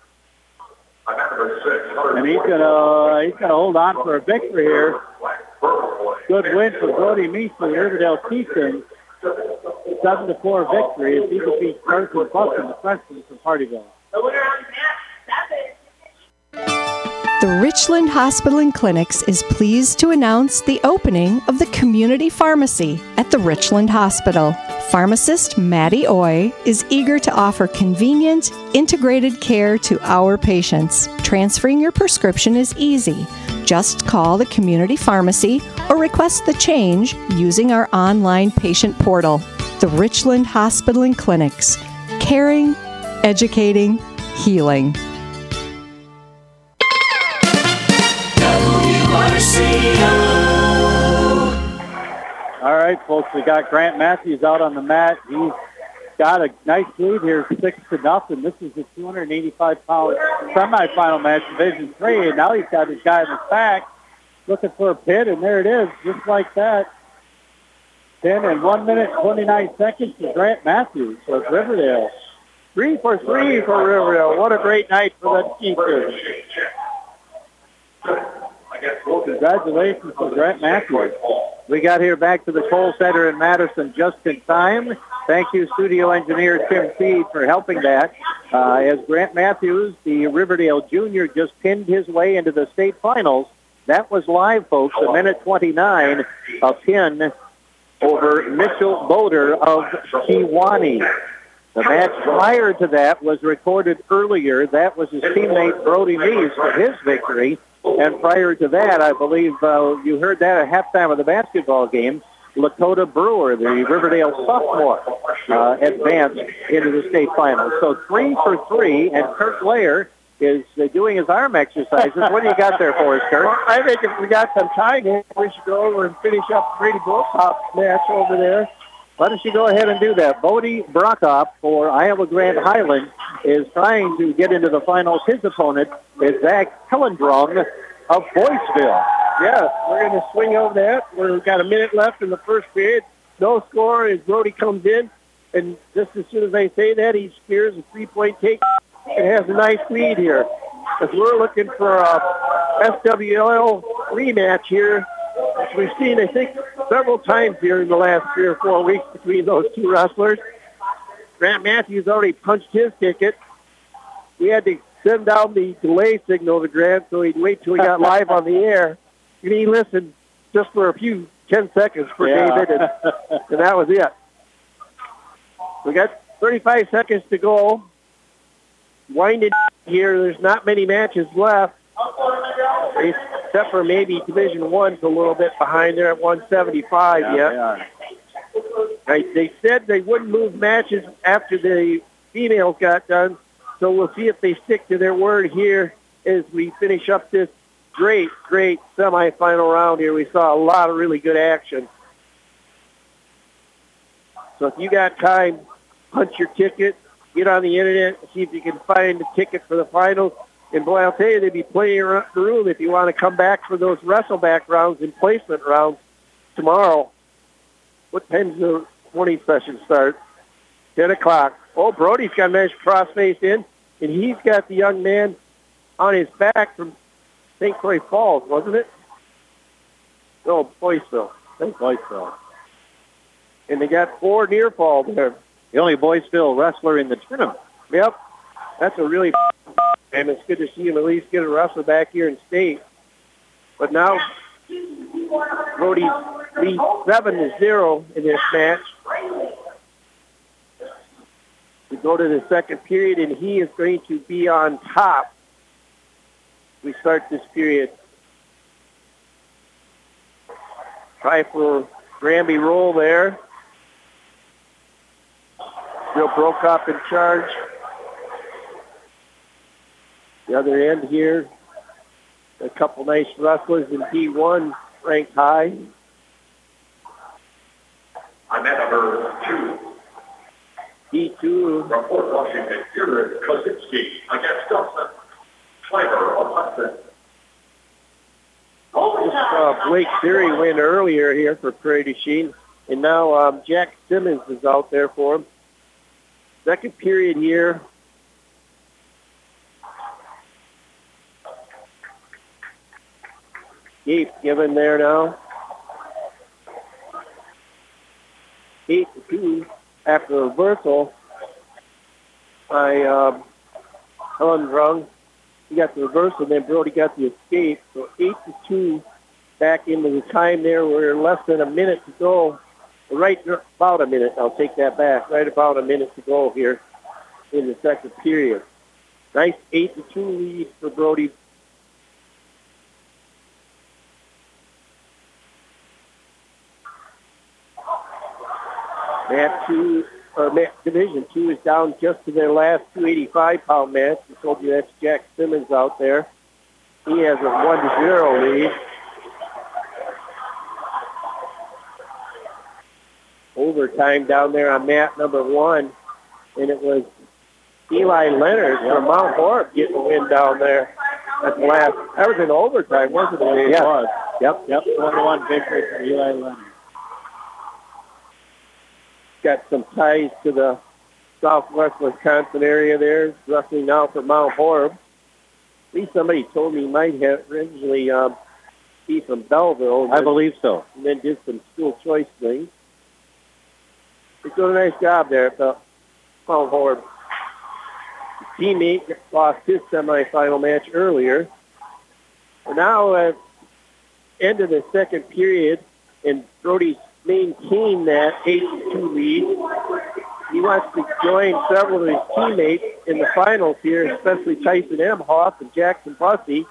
Speaker 8: And he's gonna he's gonna hold on for a victory here. Good win for Brody Meese for the Riverdale Chieftains. Seven to four victory as he defeats Carson Busson, the freshman from Hardyville.
Speaker 11: The Richland Hospital and Clinics is pleased to announce the opening of the community pharmacy at the Richland Hospital. Pharmacist Maddie Oy is eager to offer convenient, integrated care to our patients. Transferring your prescription is easy. Just call the community pharmacy or request the change using our online patient portal. The Richland Hospital and Clinics. Caring, educating, healing.
Speaker 8: All right, folks, we got Grant Matthews out on the mat. He's got a nice lead here, six to nothing. This is the two hundred eighty-five pound semifinal match, Division Three, and now he's got his guy in his back looking for a pin, and there it is, just like that. Ten and one minute twenty-nine seconds for Grant Matthews of Riverdale.
Speaker 9: Three for three for Riverdale. What a great night for the Chiefs.
Speaker 8: Congratulations to Grant Matthews.
Speaker 4: We got here back to the Kohl Center in Madison just in time. Thank you, studio engineer Tim Seed, for helping that. Uh, as Grant Matthews, the Riverdale junior, just pinned his way into the state finals. That was live, folks, a minute twenty-nine, a pin over Mitchell Boder of Kewanee. The match prior to that was recorded earlier. That was his teammate Brody Meese for his victory. And prior to that, I believe uh, you heard that at halftime of the basketball game. Lakota Brewer, the Riverdale sophomore, uh, advanced into the state finals. So three for three, and Kurt Lair is uh, doing his arm exercises. What do you got there for us, Kurt?
Speaker 9: Well, I think if we got some time here, we should go over and finish up Brady Brokop's match over there.
Speaker 4: Why don't you go ahead and do that? Bodie Brokop for Iowa Grand Highland is trying to get into the finals. His opponent is Zach Hillendrung of Boyceville.
Speaker 9: Yeah, we're going to swing over that. We've got a minute left in the first period. No score as Brody comes in. And just as soon as I say that, he spears a three-point take and has a nice lead here. As we're looking for a S W L rematch here, as we've seen, I think, several times here in the last three or four weeks between those two wrestlers. Grant Matthews already punched his ticket. We had to send down the delay signal to Grant so he'd wait till he got live on the air. And he listened just for a few, ten seconds for
Speaker 4: Yeah.
Speaker 9: David, and, and that was it. We got thirty-five seconds to go. Winding here, there's not many matches left, except for maybe Division One's a little bit behind there at one seventy-five
Speaker 4: Yeah,
Speaker 9: yet. Right, they said they wouldn't move matches after the females got done, so we'll see if they stick to their word here as we finish up this great, great semifinal round here. We saw a lot of really good action. So if you got time, punch your ticket, get on the internet, see if you can find a ticket for the finals. And boy, I'll tell you, they'd be plenty around the room if you want to come back for those wrestleback rounds and placement rounds tomorrow. What time's the morning session start? ten o'clock. Oh, Brody's got a nice crossface in, and he's got the young man on his back from Saint Croix Falls, wasn't it? No, Boyceville.
Speaker 4: Saint Boyceville.
Speaker 9: And they got four near fall there.
Speaker 4: The only Boyceville wrestler in the tournament.
Speaker 9: Yep. That's a really and it's good to see him at least get a wrestler back here in state. But now Brody leads seven to zero in this match. We go to the second period, and he is going to be on top. We start this period. Try for Granby roll there. Bill Brokop in charge. The other end here, a couple nice wrestlers in D one ranked high.
Speaker 12: I'm at number two.
Speaker 9: D two.
Speaker 12: From Fort Washington, Kieran Kosinski against Dustin Schleimer of Hudson.
Speaker 9: Just saw Blake Theory win earlier here for Prairie du Chien, and now um, Jack Simmons is out there for him. Second period here. Gabe given there now. Eight to two after the reversal by um, Hillendrung. He got the reversal, then Brody got the escape. So eight to two back into the time there. We're less than a minute to go. Right about a minute. I'll take that back. Right about a minute to go here in the second period. Nice eight to two lead for Brody. Mat two, or Mat Division two is down just to their last two eighty-five pound match. I told you that's Jack Simmons out there. He has a one to zero lead. Overtime down there on mat number one, and it was Eli Leonard from Mount Horeb getting the win down there at the last. That was in overtime, wasn't it?
Speaker 4: It
Speaker 9: Yeah.
Speaker 4: was. Yep, yep. one to one victory for Eli Leonard.
Speaker 9: Got some ties to the southwest Wisconsin area there, wrestling now for Mount Horeb. At least somebody told me he might have originally um, be from Belleville.
Speaker 4: I believe so.
Speaker 9: And then did some school choice things. He's doing a nice job there at the Mount Horeb. His teammate lost his semifinal match earlier. And now at end of the second period, and Brody's maintained that eight to two lead. He wants to join several of his teammates in the finals here, especially Tyson Emhoff and Jackson Bussey.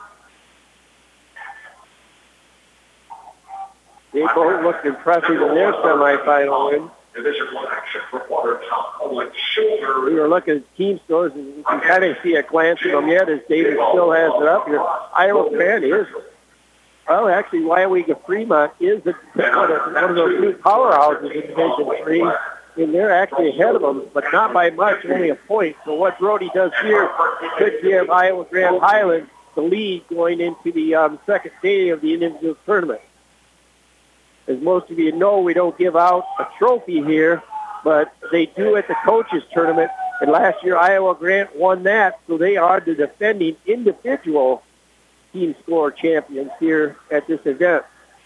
Speaker 9: They both looked impressive in their semifinal win.
Speaker 12: Division One action from Watertown. Public shoulder.
Speaker 9: We were looking at team scores, and you can kind of see a glance of them yet as David still has it up here. Iowa Grant is, well, actually, Wyoming Fremont is a, one of those new powerhouses in Division Three, and they're actually ahead of them, but not by much, only a point. So what Brody does here could give Iowa Grand Highlands the lead going into the um, second day of the individual tournament. As most of you know, we don't give out a trophy here, but they do at the coaches tournament. And last year, Iowa Grant won that, so they are the defending individual team score champions here at this event.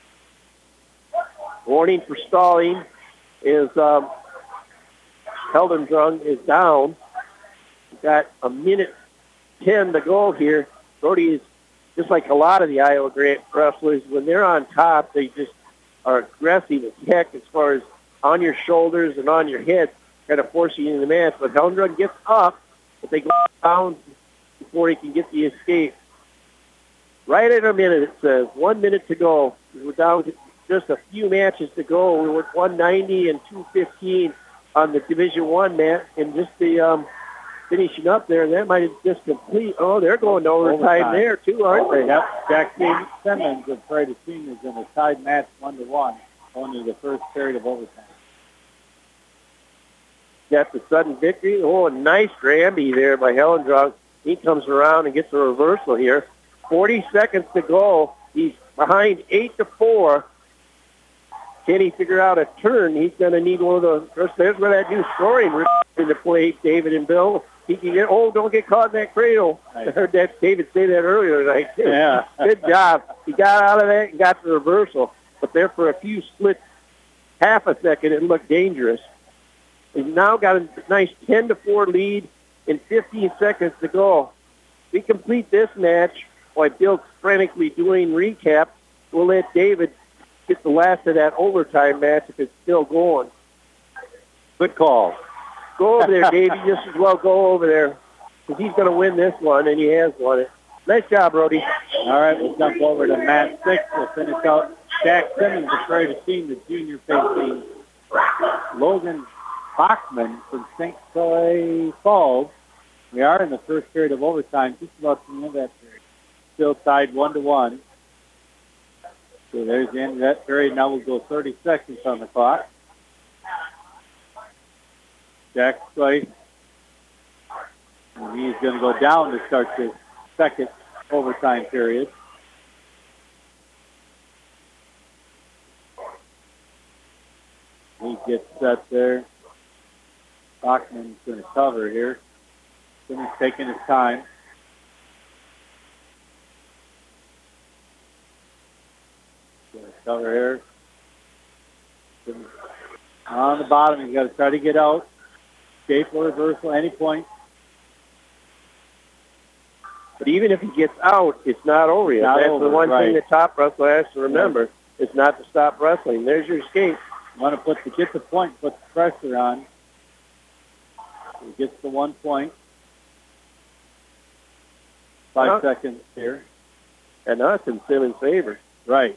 Speaker 9: Warning for stalling is um, Heldendrung is down. We've got a minute ten to go here. Brody is just like a lot of the Iowa Grant wrestlers. When they're on top, they just are aggressive as heck as far as on your shoulders and on your head, kind of forcing you into the match. But Heldendrung gets up, but they go down before he can get the escape. Right at a minute, it says. One minute to go. We're down to just a few matches to go. We were at one ninety and two fifteen on the Division One match, and just the um, finishing up there, and that might just complete. Oh, they're going to overtime, overtime. there, too, aren't they?
Speaker 8: Yep. Jack Simmons of Prairie Seniors in a tied match one to one, only the first period of overtime.
Speaker 9: Got the sudden victory. Oh, a nice Granby there by Heldendrung. He comes around and gets a reversal here. forty seconds to go. He's behind eight to four. Can he figure out a turn? He's going to need one of the. There's where that new scoring in the plate, David and Bill. He can get. Oh, don't get caught in that cradle. Nice. I heard that David say that earlier tonight too.
Speaker 8: Yeah.
Speaker 9: Good job. He got out of that and got the reversal. But there for a few splits, half a second, it looked dangerous. He's now got a nice ten to four lead in fifteen seconds to go. We complete this match while Bill's frantically doing recap. We'll let David get the last of that overtime match if it's still going.
Speaker 8: Good call.
Speaker 9: Go over there, Davey. Just as well go over there because he's going to win this one, and he has won it. Nice job, Brody.
Speaker 8: All right, we'll jump over to Matt Six. We'll finish out Jack Simmons, the Prairie team, the junior facing Logan Bachman from Saint Croix Falls. We are in the first period of overtime, just about to the end of that period. Still tied one to one. So there's the end of that period. Now we'll go thirty seconds on the clock. Jack Slice. And he's going to go down to start the second overtime period. He gets set there. Bachman's going to cover here. Then he's taking his time. Going to cover here. Then on the bottom, he's got to try to get out. Escape or reversal, any point.
Speaker 9: But even if he gets out, it's not over yet.
Speaker 8: Not
Speaker 9: That's
Speaker 8: over,
Speaker 9: the one
Speaker 8: right.
Speaker 9: thing the top wrestler has to remember. Yeah. It's not to stop wrestling. There's your escape.
Speaker 8: You want to put the, get the point, put the pressure on. He gets the one point. Five
Speaker 9: Uh,
Speaker 8: seconds here.
Speaker 9: And that's in Simmons' favor.
Speaker 8: Right.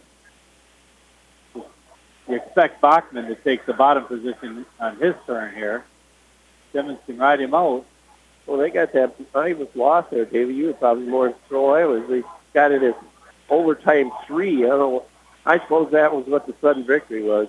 Speaker 8: You expect Bachman to take the bottom position on his turn here. Simmons can ride him out.
Speaker 9: Well, they got that. I was lost there, David. You were probably more in control. I was. They got it as overtime three. I don't know. I suppose that was what the sudden victory was.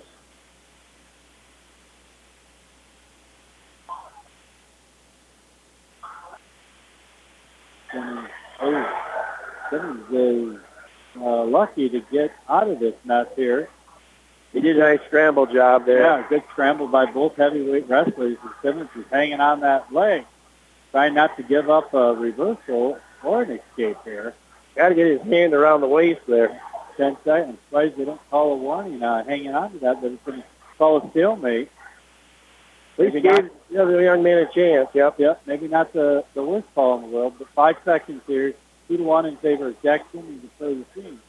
Speaker 8: Simmons, oh, Simmons is uh, lucky to get out of this mess here.
Speaker 9: He did a nice scramble job there.
Speaker 8: Yeah, good scramble by both heavyweight wrestlers. And Simmons is hanging on that leg, trying not to give up a reversal or an escape here.
Speaker 9: Got to get his hand around the waist there.
Speaker 8: Ten seconds. Surprised they don't call a warning on hanging on to that, but it's going to call a stalemate.
Speaker 9: At least gave the other young man a chance. Yep.
Speaker 8: Yep. Maybe not the, the worst call in the world, but five seconds here. Two to one in favor of Jackson and to play the team.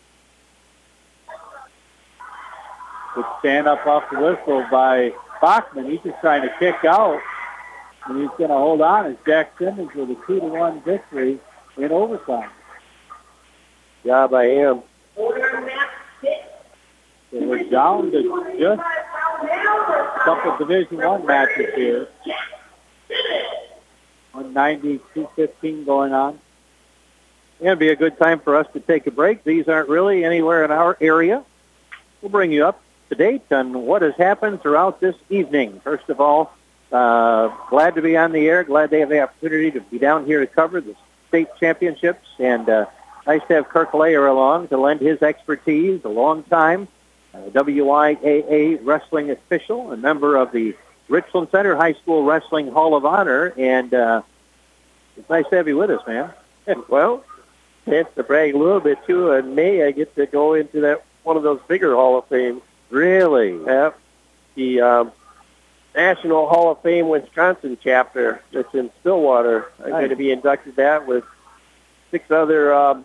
Speaker 8: Good stand up off the whistle by Bachman. He's just trying to kick out, and he's going to hold on as Jack Simmons with a two to one victory in overtime.
Speaker 9: Job by him.
Speaker 8: So we're down to just couple Division One matches here. one ninety, two fifteen going on. It'd be a good time for us to take a break. These aren't really anywhere in our area. We'll bring you up to date on what has happened throughout this evening. First of all, uh, glad to be on the air. Glad they have the opportunity to be down here to cover the state championships. And uh, nice to have Kirk Layer along to lend his expertise, a long time uh, W I A A wrestling official, a member of the Richland Center High School Wrestling Hall of Honor. And uh, it's nice to have you with us, man.
Speaker 9: Well, chance to brag a little bit, too. In May, I get to go into that one of those bigger Hall of Fames.
Speaker 8: Really?
Speaker 9: Yeah. The um, National Hall of Fame Wisconsin chapter that's in Stillwater. I'm
Speaker 8: Nice.
Speaker 9: going to be inducted that with six other um,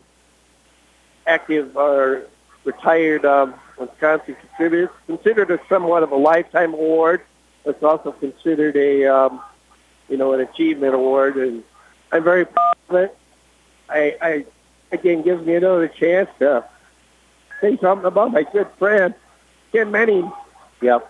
Speaker 9: active or retired um, Wisconsin contributors. Considered a somewhat of a lifetime award. It's also considered a, um, you know, an achievement award, and I'm very proud of it. I, I again, gives me another chance to say something about my good friend, Ken Manning.
Speaker 8: Yep.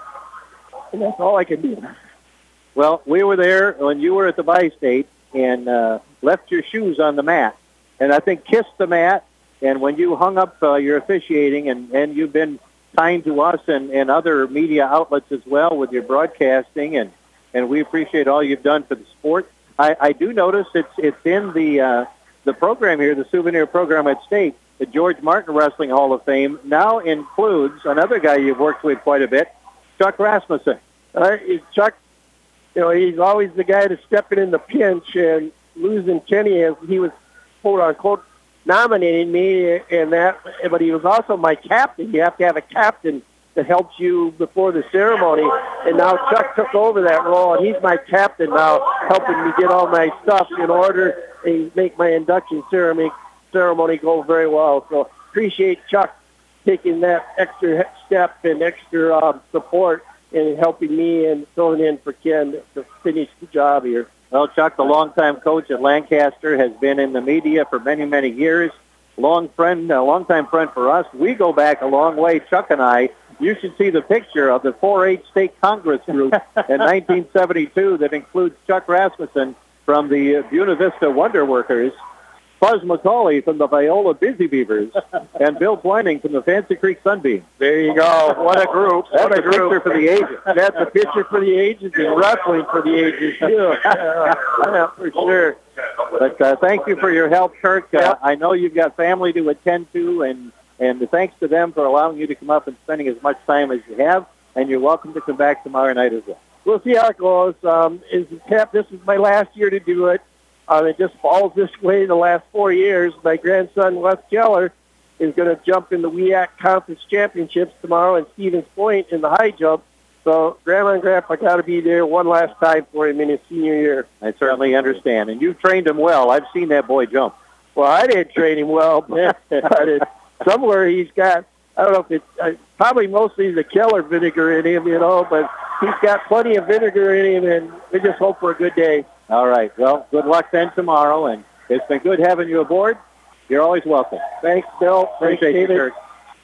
Speaker 9: And that's all I can do.
Speaker 8: Well, we were there when you were at the Bi-State and uh, left your shoes on the mat. And I think kissed the mat. And when you hung up uh, your officiating, and, and you've been kind to us and, and other media outlets as well with your broadcasting, and, and we appreciate all you've done for the sport. I, I do notice it's it's in the uh, the program here, the souvenir program at State. The George Martin Wrestling Hall of Fame now includes another guy you've worked with quite a bit, Chuck Rasmussen.
Speaker 9: Uh, Chuck, you know, he's always the guy that's stepping in the pinch, and losing Kenny as he was, quote unquote, nominating me and that, but he was also my captain. You have to have a captain that helps you before the ceremony, and now Chuck took over that role, and he's my captain now, helping me get all my stuff in order and make my induction ceremony ceremony go very well. So appreciate Chuck taking that extra step and extra um, support in helping me and filling in for Ken to finish the job here.
Speaker 8: Well, Chuck, the longtime coach at Lancaster, has been in the media for many, many years. Long friend, a longtime friend for us. We go back a long way, Chuck and I. You should see the picture of the four H State Congress group in nineteen seventy-two that includes Chuck Rasmussen from the uh, Buena Vista Wonder Workers, Buzz McCauley from the Viola Busy Beavers, and Bill Twining from the Fancy Creek Sunbeam.
Speaker 9: There you go. What a group.
Speaker 8: That's
Speaker 9: What a
Speaker 8: a picture
Speaker 9: group.
Speaker 8: for the ages.
Speaker 9: That's a picture for the ages and wrestling for the ages, too. Yeah, yeah, for sure.
Speaker 8: But uh, thank you for your help, Kirk. Uh, I know you've got family to attend to, and, and thanks to them for allowing you to come up and spending as much time as you have, and you're welcome to come back tomorrow night as well.
Speaker 9: We'll see how it goes. Um, is This is my last year to do it. Uh, it just falls this way the last four years. My grandson, Wes Keller, is going to jump in the W E A C Conference Championships tomorrow in Stevens Point in the high jump. So Grandma and Grandpa got to be there one last time for him in his senior year.
Speaker 8: I certainly understand. And you've trained him well. I've seen that boy jump.
Speaker 9: Well, I didn't train him well, but it, somewhere he's got, I don't know if it's, uh, probably mostly the Keller vinegar in him, you know, but he's got plenty of vinegar in him, and we just hope for a good day.
Speaker 8: All right. Well, good luck then tomorrow, and it's been good having you aboard. You're always welcome.
Speaker 9: Thanks, Bill.
Speaker 8: Appreciate you, Kirk.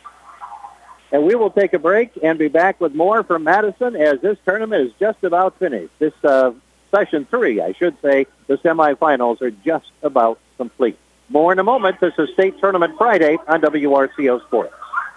Speaker 8: And we will take a break and be back with more from Madison as this tournament is just about finished. This uh, session three, I should say, the semifinals are just about complete. More in a moment. This is State Tournament Friday on W R C O Sports.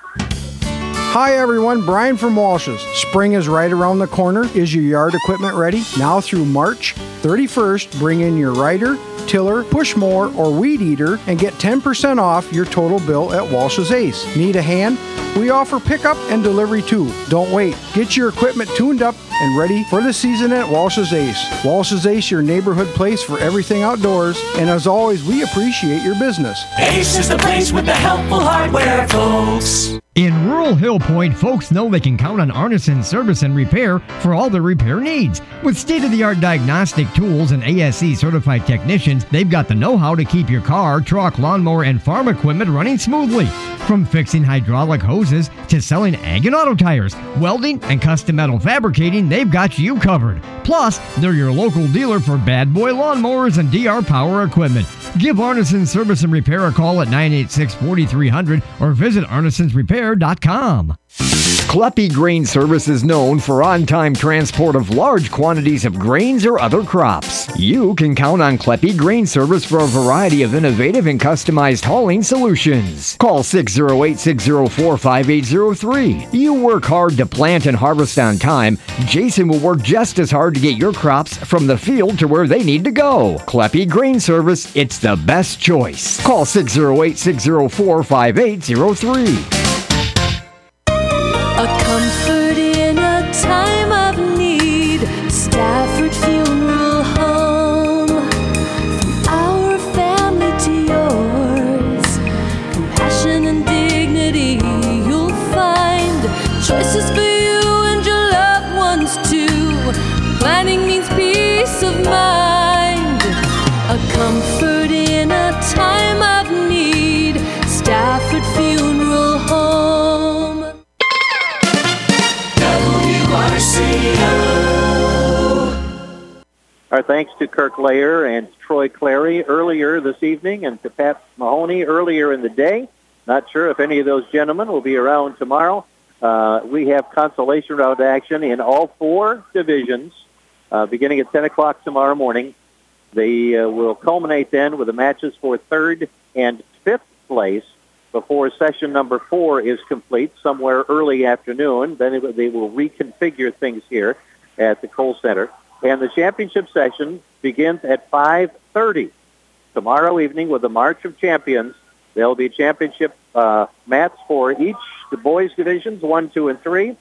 Speaker 13: Hi everyone, Brian from Walsh's. Spring is right around the corner. Is your yard equipment ready? Now through March thirty-first, bring in your rider, tiller, push mower, or weed eater and get ten percent off your total bill at Walsh's Ace. Need a hand? We offer pickup and delivery too. Don't wait. Get your equipment tuned up and ready for the season at Walsh's Ace. Walsh's Ace, your neighborhood place for everything outdoors. And as always, we appreciate your business.
Speaker 5: Ace is the place with the helpful hardware, folks.
Speaker 14: In rural Hill Point, folks know they can count on Arneson Service and Repair for all their repair needs. With state-of-the-art diagnostic tools and A S C-certified technicians, they've got the know-how to keep your car, truck, lawnmower, and farm equipment running smoothly. From fixing hydraulic hoses to selling ag and auto tires, welding, and custom metal fabricating, they've got you covered. Plus, they're your local dealer for Bad Boy lawnmowers and D R power equipment. Give Arneson Service and Repair a call at nine eight six, four three zero zero or visit arnesons repair dot com.
Speaker 15: Kleppe Grain Service is known for on-time transport of large quantities of grains or other crops. You can count on Kleppe Grain Service for a variety of innovative and customized hauling solutions. Call six zero eight, six zero four, five eight zero three. You work hard to plant and harvest on time. Jason will work just as hard to get your crops from the field to where they need to go. Kleppe Grain Service, it's the best choice. Call six zero eight, six zero four, five eight zero three.
Speaker 5: A comfort in a time of need. Stafford Funeral Home. From our family to yours. Compassion and dignity you'll find. Choices for you and your loved ones too. Planning means peace of mind. A comfort in a time of need. Stafford Funeral Home.
Speaker 4: Our thanks to Kirk Layer and Troy Clary earlier this evening and to Pat Mahoney earlier in the day. Not sure if any of those gentlemen will be around tomorrow. Uh, we have consolation round action in all four divisions uh, beginning at ten o'clock tomorrow morning. They uh, will culminate then with the matches for third and fifth place before session number four is complete somewhere early afternoon. Then it, they will reconfigure things here at the Kohl Center. And the championship session begins at five thirty tomorrow evening with the March of Champions. There will be championship uh, mats for each, the boys' divisions, one, two, and three,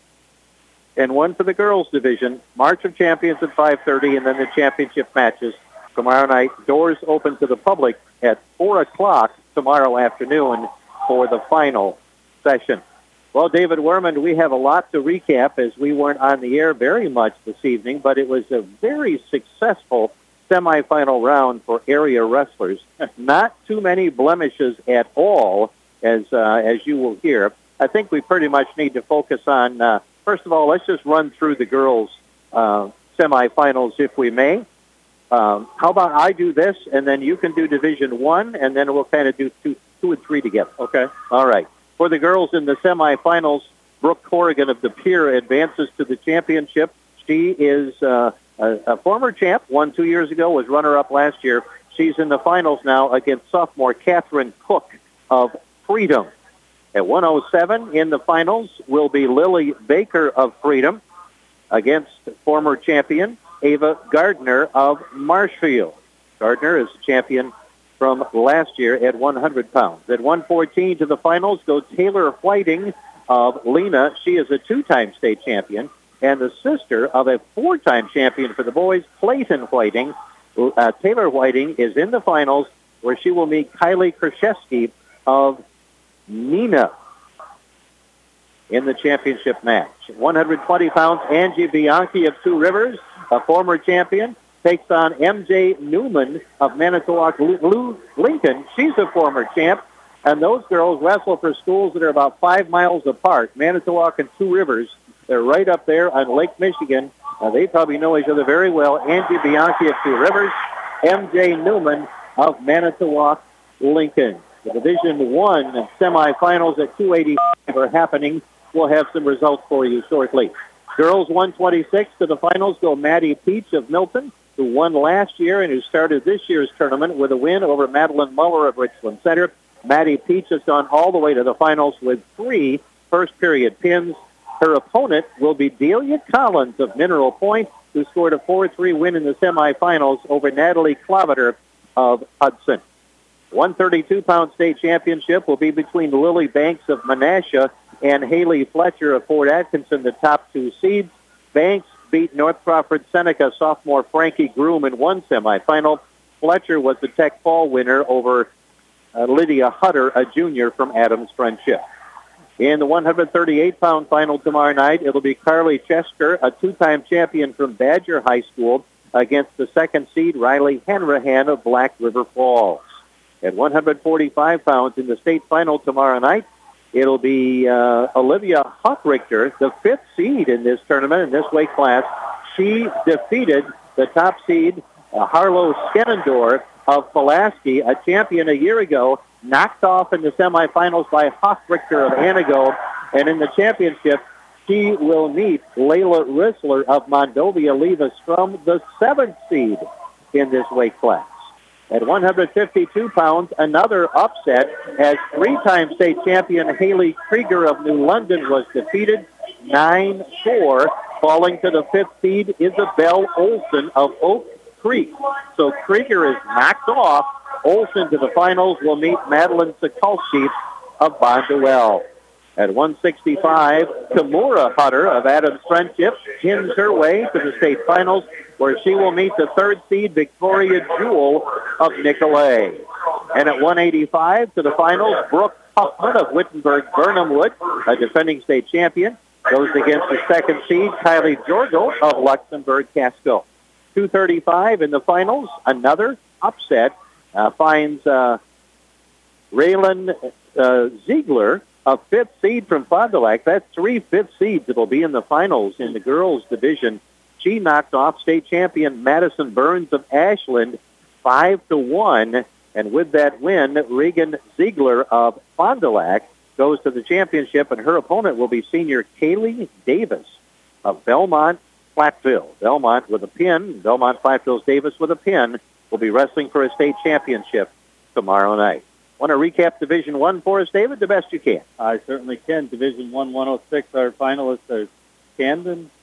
Speaker 4: and one for the girls' division. March of Champions at five thirty, and then the championship matches tomorrow night. Doors open to the public at four o'clock tomorrow afternoon for the final session. Well, David Werman, we have a lot to recap as we weren't on the air very much this evening, but it was a very successful semifinal round for area wrestlers. Not too many blemishes at all, as uh, as you will hear. I think we pretty much need to focus on, uh, first of all, let's just run through the girls' uh, semifinals, if we may. Um, how about I do this, and then you can do Division One, and then we'll kind of do two, two and three together. Okay. All right. For the girls in the semifinals, Brooke Corrigan of De Pere advances to the championship. She is uh, a, a former champ, won two years ago, was runner-up last year. She's in the finals now against sophomore Catherine Cook of Freedom. At one oh seven in the finals will be Lily Baker of Freedom against former champion Ava Gardner of Marshfield. Gardner is champion from last year at one hundred pounds. At one fourteen to the finals goes Taylor Whiting of Lena. She is a two-time state champion and the sister of a four-time champion for the boys, Clayton Whiting. Uh, Taylor Whiting is in the finals where she will meet Kylie Krzyzewski of Nina in the championship match. one hundred twenty pounds, Angie Bianchi of Two Rivers, a former champion, takes on M J Newman of Manitowoc Lincoln. She's a former champ, and those girls wrestle for schools that are about five miles apart. Manitowoc and Two Rivers, they're right up there on Lake Michigan. Uh, they probably know each other very well. Angie Bianchi of Two Rivers, M J Newman of Manitowoc Lincoln. The Division One semifinals at two eighty-five are happening. We'll have some results for you shortly. Girls one twenty-six to the finals go Maddie Peach of Milton, who won last year and who started this year's tournament with a win over Madeline Muller of Richland Center. Maddie Peach has gone all the way to the finals with three first-period pins. Her opponent will be Delia Collins of Mineral Point, who scored a four three win in the semifinals over Natalie Cloveter of Hudson. one thirty-two pound state championship will be between Lily Banks of Menasha and Haley Fletcher of Fort Atkinson, the top two seeds. Banks beat North Crawford Seneca sophomore Frankie Groom in one semifinal. Fletcher was the Tech Fall winner over uh, Lydia Hutter, a junior from Adams Friendship. In the one thirty-eight pound final tomorrow night, it'll be Carly Chesker, a two-time champion from Badger High School, against the second seed Riley Hanrahan of Black River Falls. At one forty-five pounds in the state final tomorrow night, it'll be uh, Olivia Huckrichter, the fifth seed in this tournament, in this weight class. She defeated the top seed, uh, Harlow Skenendorf of Pulaski, a champion a year ago, knocked off in the semifinals by Huckrichter of Anago. And in the championship, she will meet Layla Rissler of Mondovia Leva Strum, the seventh seed in this weight class. At one hundred fifty-two pounds, another upset as three-time state champion Haley Krieger of New London was defeated nine four. Falling to the fifth seed, Isabel Olson of Oak Creek. So Krieger is knocked off. Olson to the finals will meet Madeline Sokolsky of Bonduelle. At one sixty-five, Kimura Hutter of Adams Friendship pins her way to the state finals, where she will meet the third seed Victoria Jewell of Nicolay. And at one eighty-five, to the finals, Brooke Huffman of Wittenberg Burnham Wood, a defending state champion, goes against the second seed Kylie Jorgel of Luxembourg Casco. two thirty-five in the finals, another upset uh, finds uh, Raylan uh, Ziegler, a fifth seed from Fond du Lac. That's three fifth seeds that will be in the finals in the girls' division. She knocked off state champion Madison Burns of Ashland five to one, and with that win, Regan Ziegler of Fond du Lac goes to the championship, and her opponent will be senior Kaylee Davis of Belmont Platteville. Belmont with a pin, Belmont Platteville's Davis with a pin, will be wrestling for a state championship tomorrow night. Want to recap Division One for us, David, the best you can?
Speaker 8: I certainly can. Division One, one oh six, our finalists are Camden,